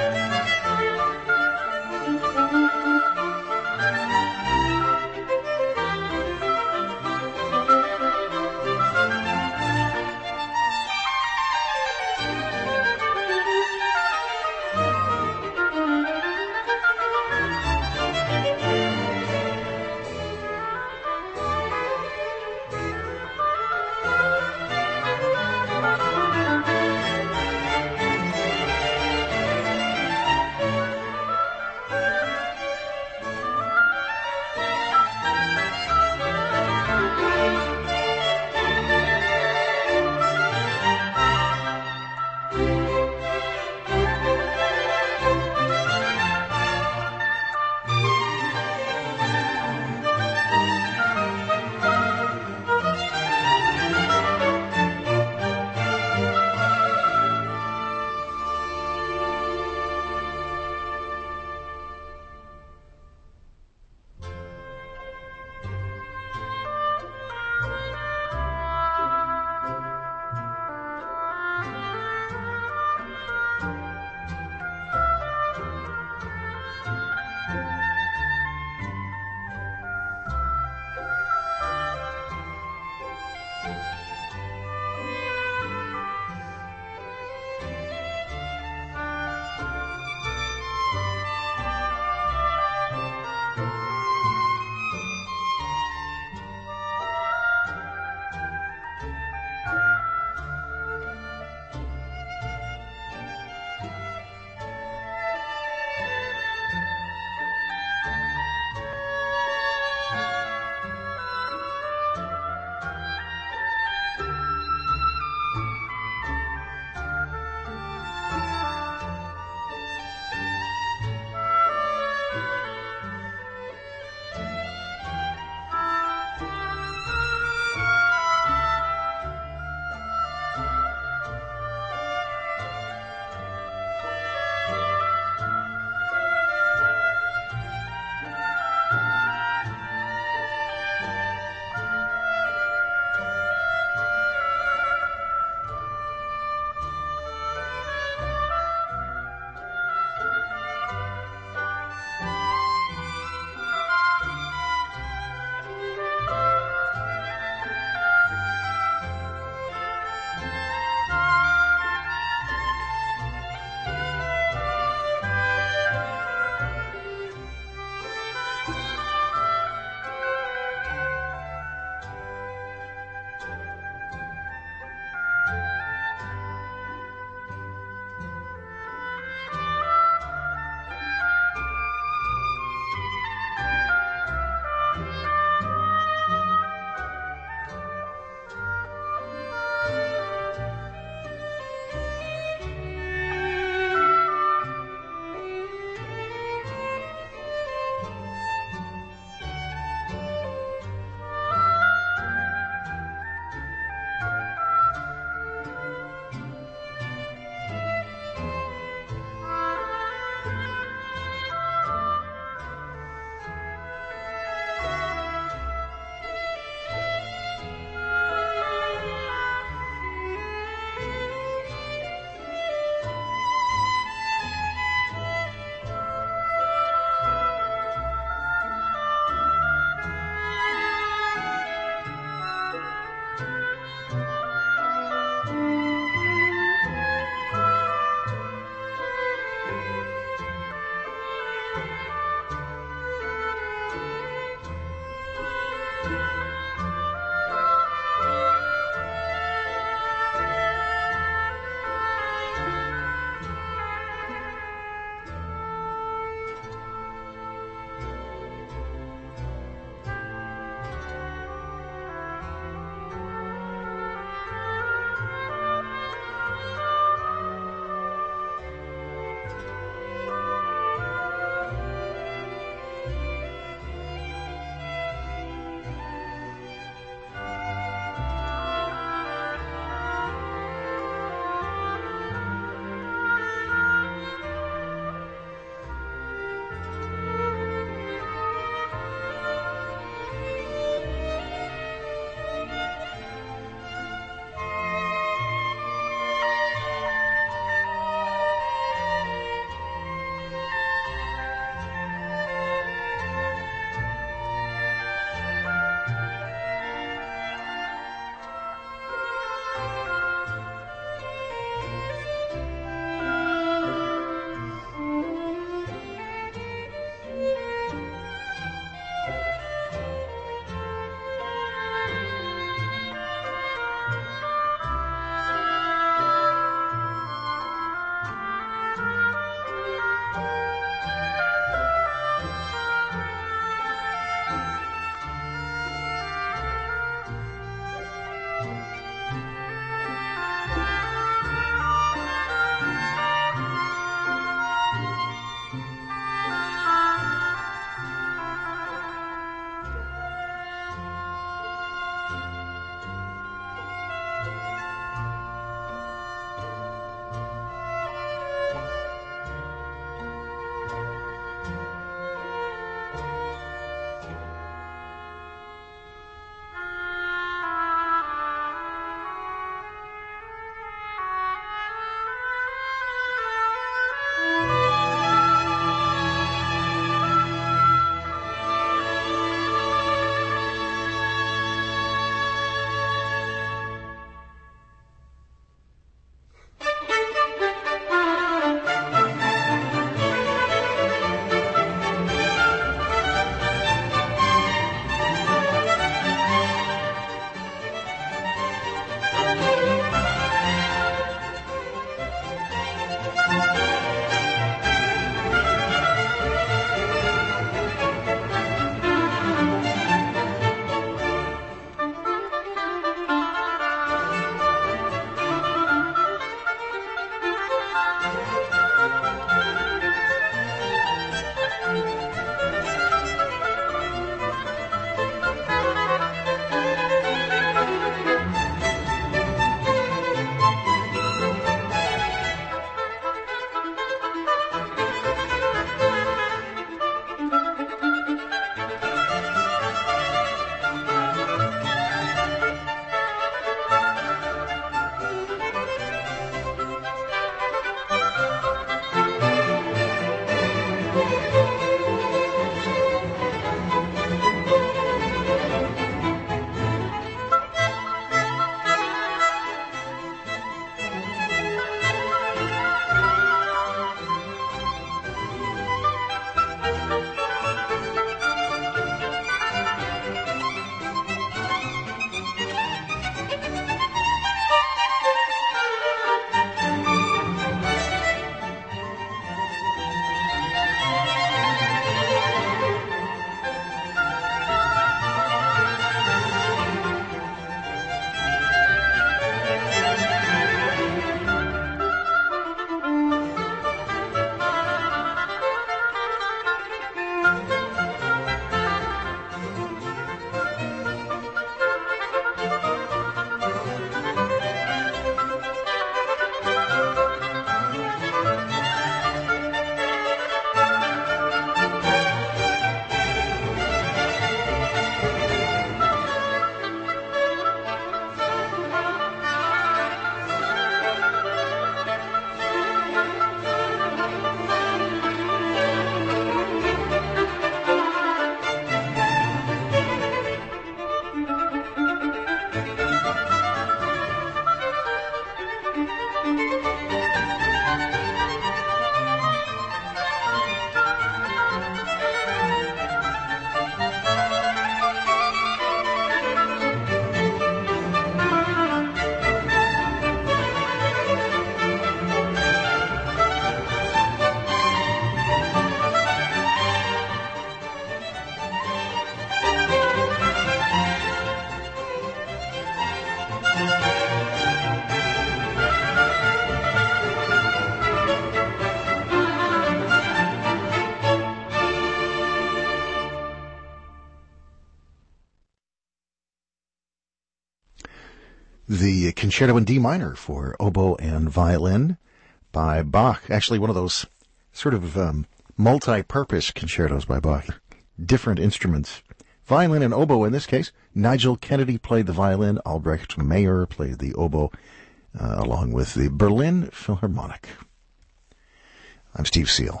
The Concerto in D minor for oboe and violin by Bach. Actually, one of those sort of um, multi-purpose concertos by Bach. Different instruments. Violin and oboe in this case. Nigel Kennedy played the violin. Albrecht Meyer played the oboe, uh, along with the Berlin Philharmonic. I'm Steve Seal.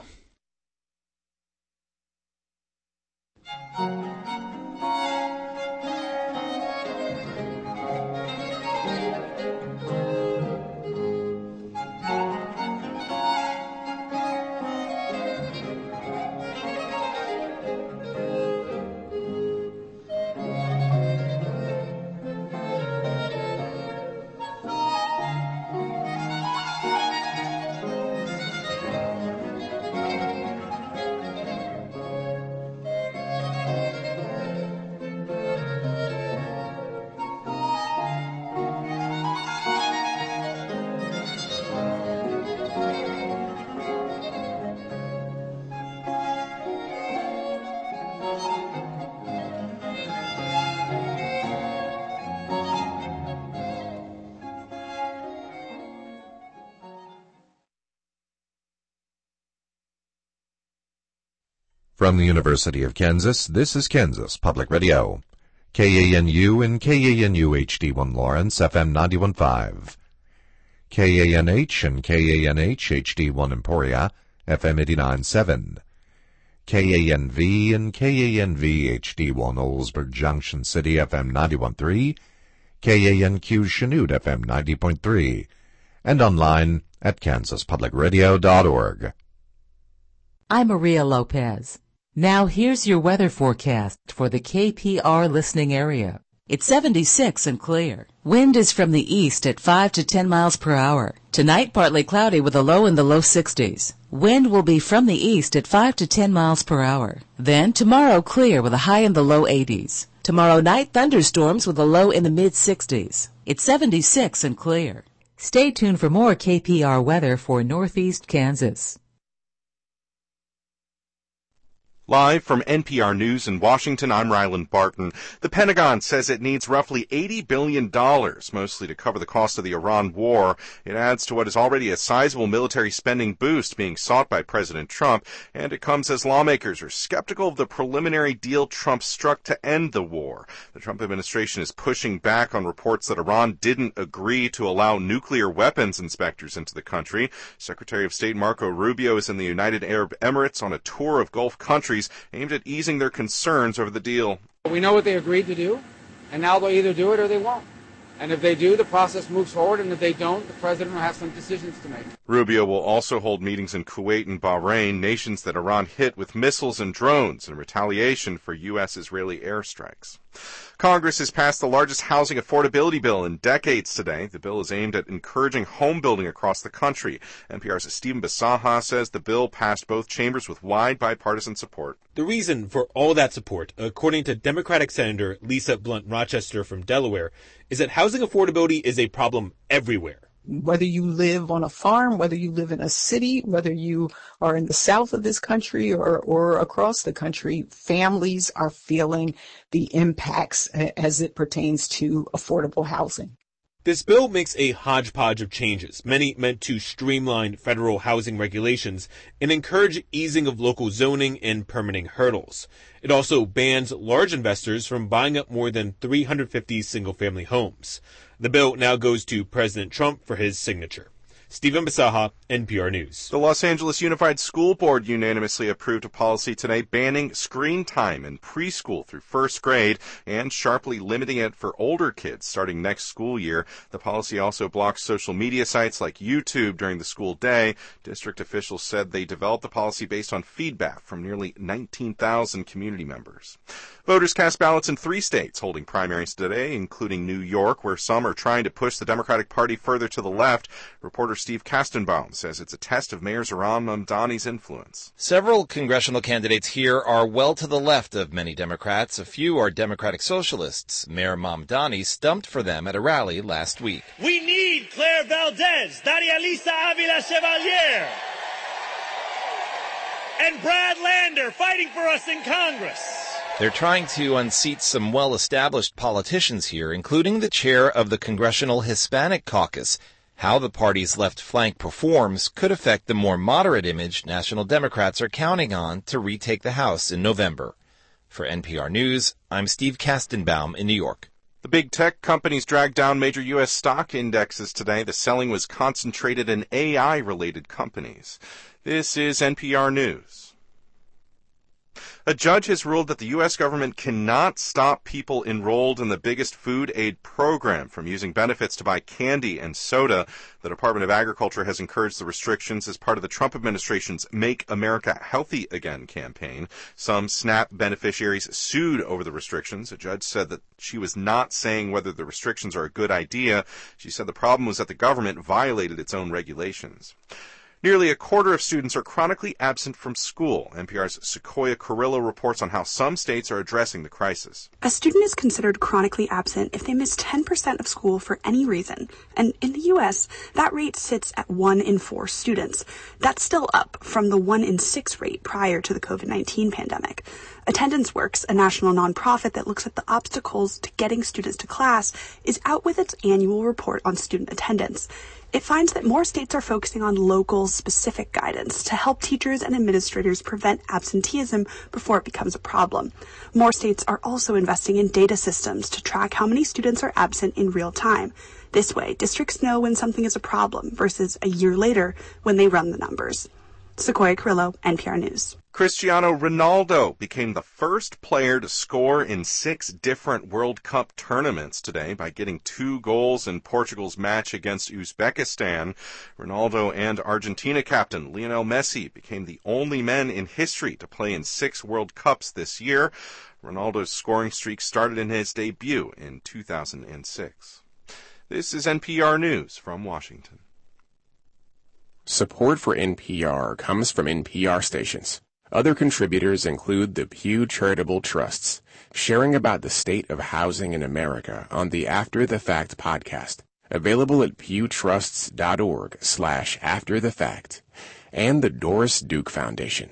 From the University of Kansas, this is Kansas Public Radio. K A N U and K A N U H D one Lawrence, F M ninety-one point five. K A N H and K A N H H D one Emporia, F M eighty-nine point seven. K A N V and K A N V H D one Oldsburg Junction City, F M ninety-one point three. K A N Q Chanute, F M ninety point three. And online at kansas public radio dot org. I'm Maria Lopez. Now here's your weather forecast for the K P R listening area. It's seventy-six and clear. Wind is from the east at five to ten miles per hour. Tonight, partly cloudy with a low in the low sixties. Wind will be from the east at five to ten miles per hour. Then tomorrow, clear with a high in the low eighties. Tomorrow night, thunderstorms with a low in the mid sixties. It's seventy-six and clear. Stay tuned for more K P R weather for Northeast Kansas. Live from N P R News in Washington, I'm Ryland Barton. The Pentagon says it needs roughly eighty billion dollars, mostly to cover the cost of the Iran war. It adds to what is already a sizable military spending boost being sought by President Trump, and it comes as lawmakers are skeptical of the preliminary deal Trump struck to end the war. The Trump administration is pushing back on reports that Iran didn't agree to allow nuclear weapons inspectors into the country. Secretary of State Marco Rubio is in the United Arab Emirates on a tour of Gulf countries aimed at easing their concerns over the deal. We know what they agreed to do, and now they'll either do it or they won't. And if they do, the process moves forward, and if they don't, the president will have some decisions to make. Rubio will also hold meetings in Kuwait and Bahrain, nations that Iran hit with missiles and drones in retaliation for U S Israeli airstrikes. Congress has passed the largest housing affordability bill in decades today. The bill is aimed at encouraging home building across the country. N P R's Stephen Basaha says the bill passed both chambers with wide bipartisan support. The reason for all that support, according to Democratic Senator Lisa Blunt Rochester from Delaware, is that housing affordability is a problem everywhere. Whether you live on a farm, whether you live in a city, whether you are in the south of this country or, or across the country, families are feeling the impacts as it pertains to affordable housing. This bill makes a hodgepodge of changes, many meant to streamline federal housing regulations and encourage easing of local zoning and permitting hurdles. It also bans large investors from buying up more than three hundred fifty single-family homes. The bill now goes to President Trump for his signature. Stephen Basaha, N P R News. The Los Angeles Unified School Board unanimously approved a policy today banning screen time in preschool through first grade and sharply limiting it for older kids starting next school year. The policy also blocks social media sites like YouTube during the school day. District officials said they developed the policy based on feedback from nearly nineteen thousand community members. Voters cast ballots in three states holding primaries today, including New York, where some are trying to push the Democratic Party further to the left. Reporter Steve Kastenbaum says it's a test of Mayor Zohran Mamdani's influence. Several congressional candidates here are well to the left of many Democrats. A few are Democratic socialists. Mayor Mamdani stumped for them at a rally last week. We need Claire Valdez, Daria Lisa Avila Chevalier, and Brad Lander fighting for us in Congress. They're trying to unseat some well-established politicians here, including the chair of the Congressional Hispanic Caucus. How the party's left flank performs could affect the more moderate image National Democrats are counting on to retake the House in November. For N P R News, I'm Steve Kastenbaum in New York. The big tech companies dragged down major U S stock indexes today. The selling was concentrated in A I-related companies. This is N P R News. A judge has ruled that the U S government cannot stop people enrolled in the biggest food aid program from using benefits to buy candy and soda. The Department of Agriculture has encouraged the restrictions as part of the Trump administration's Make America Healthy Again campaign. Some SNAP beneficiaries sued over the restrictions. A judge said that she was not saying whether the restrictions are a good idea. She said the problem was that the government violated its own regulations. Nearly a quarter of students are chronically absent from school. N P R's Sequoia Carrillo reports on how some states are addressing the crisis. A student is considered chronically absent if they miss ten percent of school for any reason. And in the U S, that rate sits at one in four students. That's still up from the one in six rate prior to the COVID nineteen pandemic. Attendance Works, a national nonprofit that looks at the obstacles to getting students to class, is out with its annual report on student attendance. It finds that more states are focusing on local, specific guidance to help teachers and administrators prevent absenteeism before it becomes a problem. More states are also investing in data systems to track how many students are absent in real time. This way, districts know when something is a problem versus a year later when they run the numbers. Sequoia Carrillo, N P R News. Cristiano Ronaldo became the first player to score in six different World Cup tournaments today by getting two goals in Portugal's match against Uzbekistan. Ronaldo and Argentina captain Lionel Messi became the only men in history to play in six World Cups this year. Ronaldo's scoring streak started in his debut in two thousand six. This is N P R News from Washington. Support for N P R comes from N P R stations. Other contributors include the Pew Charitable Trusts, sharing about the state of housing in America on the After the Fact podcast, available at pewtrusts.org slash after the fact, and the Doris Duke Foundation.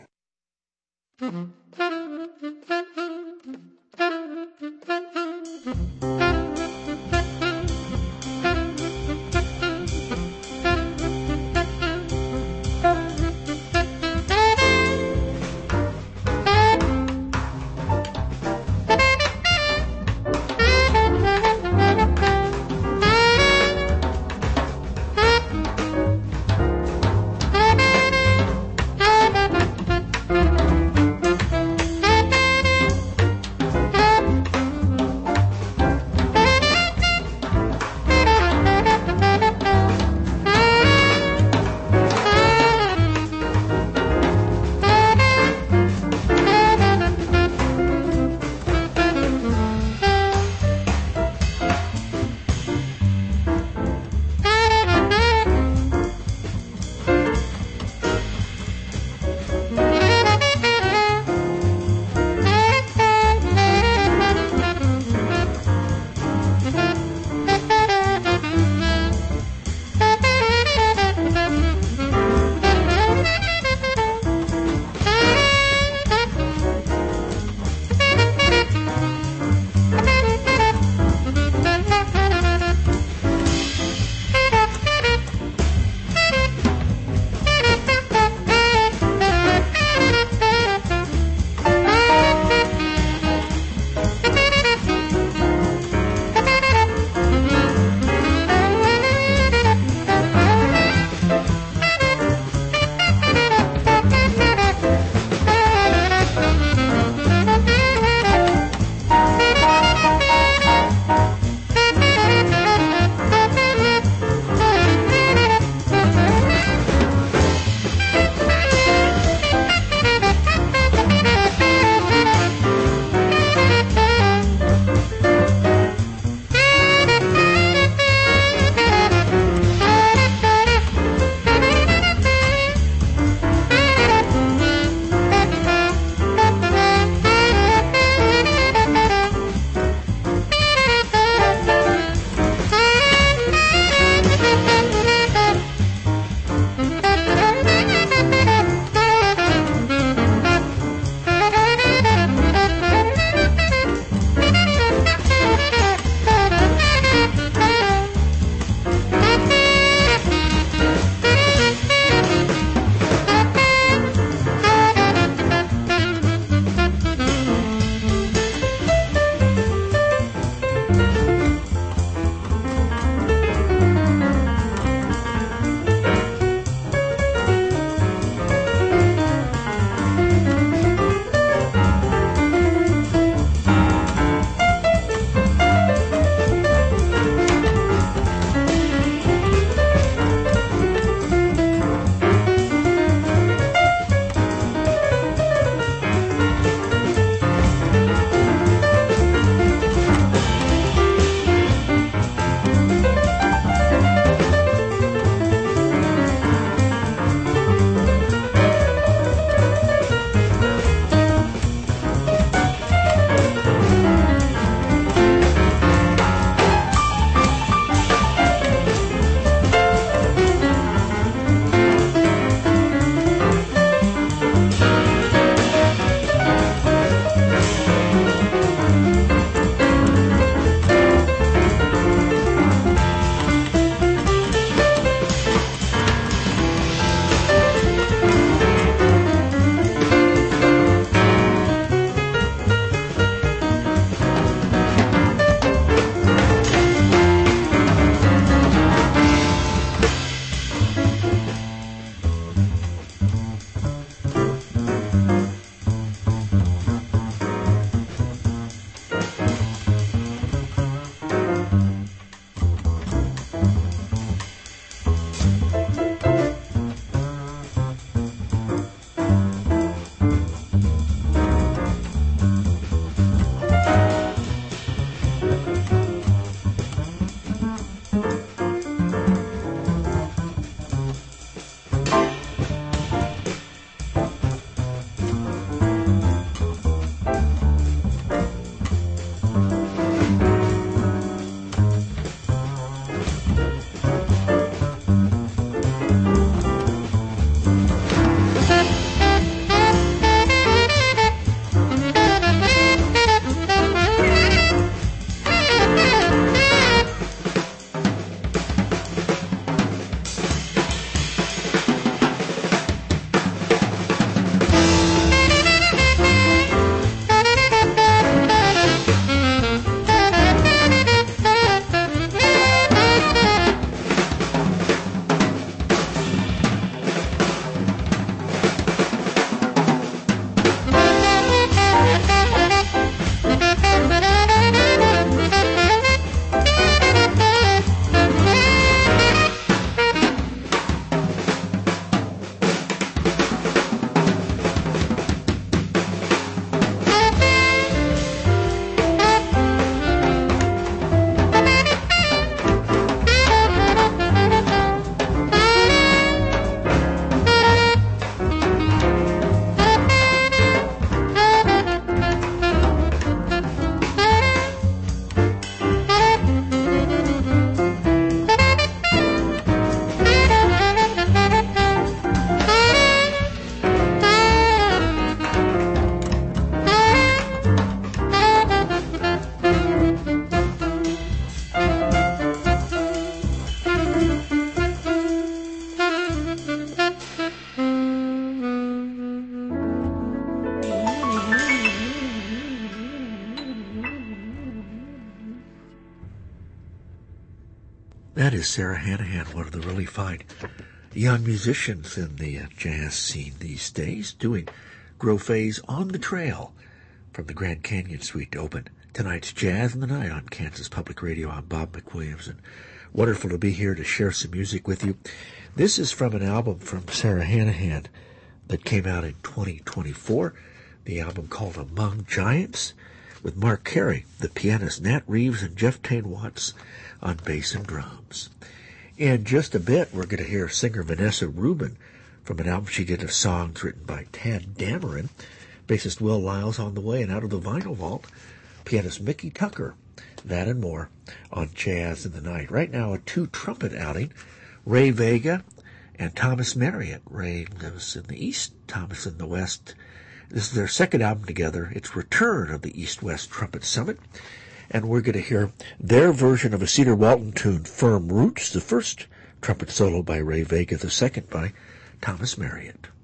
is Sarah Hanahan, one of the really fine young musicians in the uh, jazz scene these days, doing Grow Phase on the Trail from the Grand Canyon Suite to open tonight's Jazz in the Night on Kansas Public Radio. I'm Bob McWilliams, and wonderful to be here to share some music with you. This is from an album from Sarah Hanahan that came out in twenty twenty-four, the album called Among Giants, with Mark Carey, the pianist, Nat Reeves, and Jeff Tain Watts on bass and drums. In just a bit, we're going to hear singer Vanessa Rubin from an album she did of songs written by Tad Dameron, bassist Will Lyles on the way, and out of the vinyl vault, pianist Mickey Tucker. That and more on Jazz in the Night. Right now, a two-trumpet outing, Ray Vega and Thomas Marriott. Ray lives in the East, Thomas in the West. This is their second album together. It's Return of the East-West Trumpet Summit. And we're going to hear their version of a Cedar Walton tune, Firm Roots, the first trumpet solo by Ray Vega, the second by Thomas Marriott.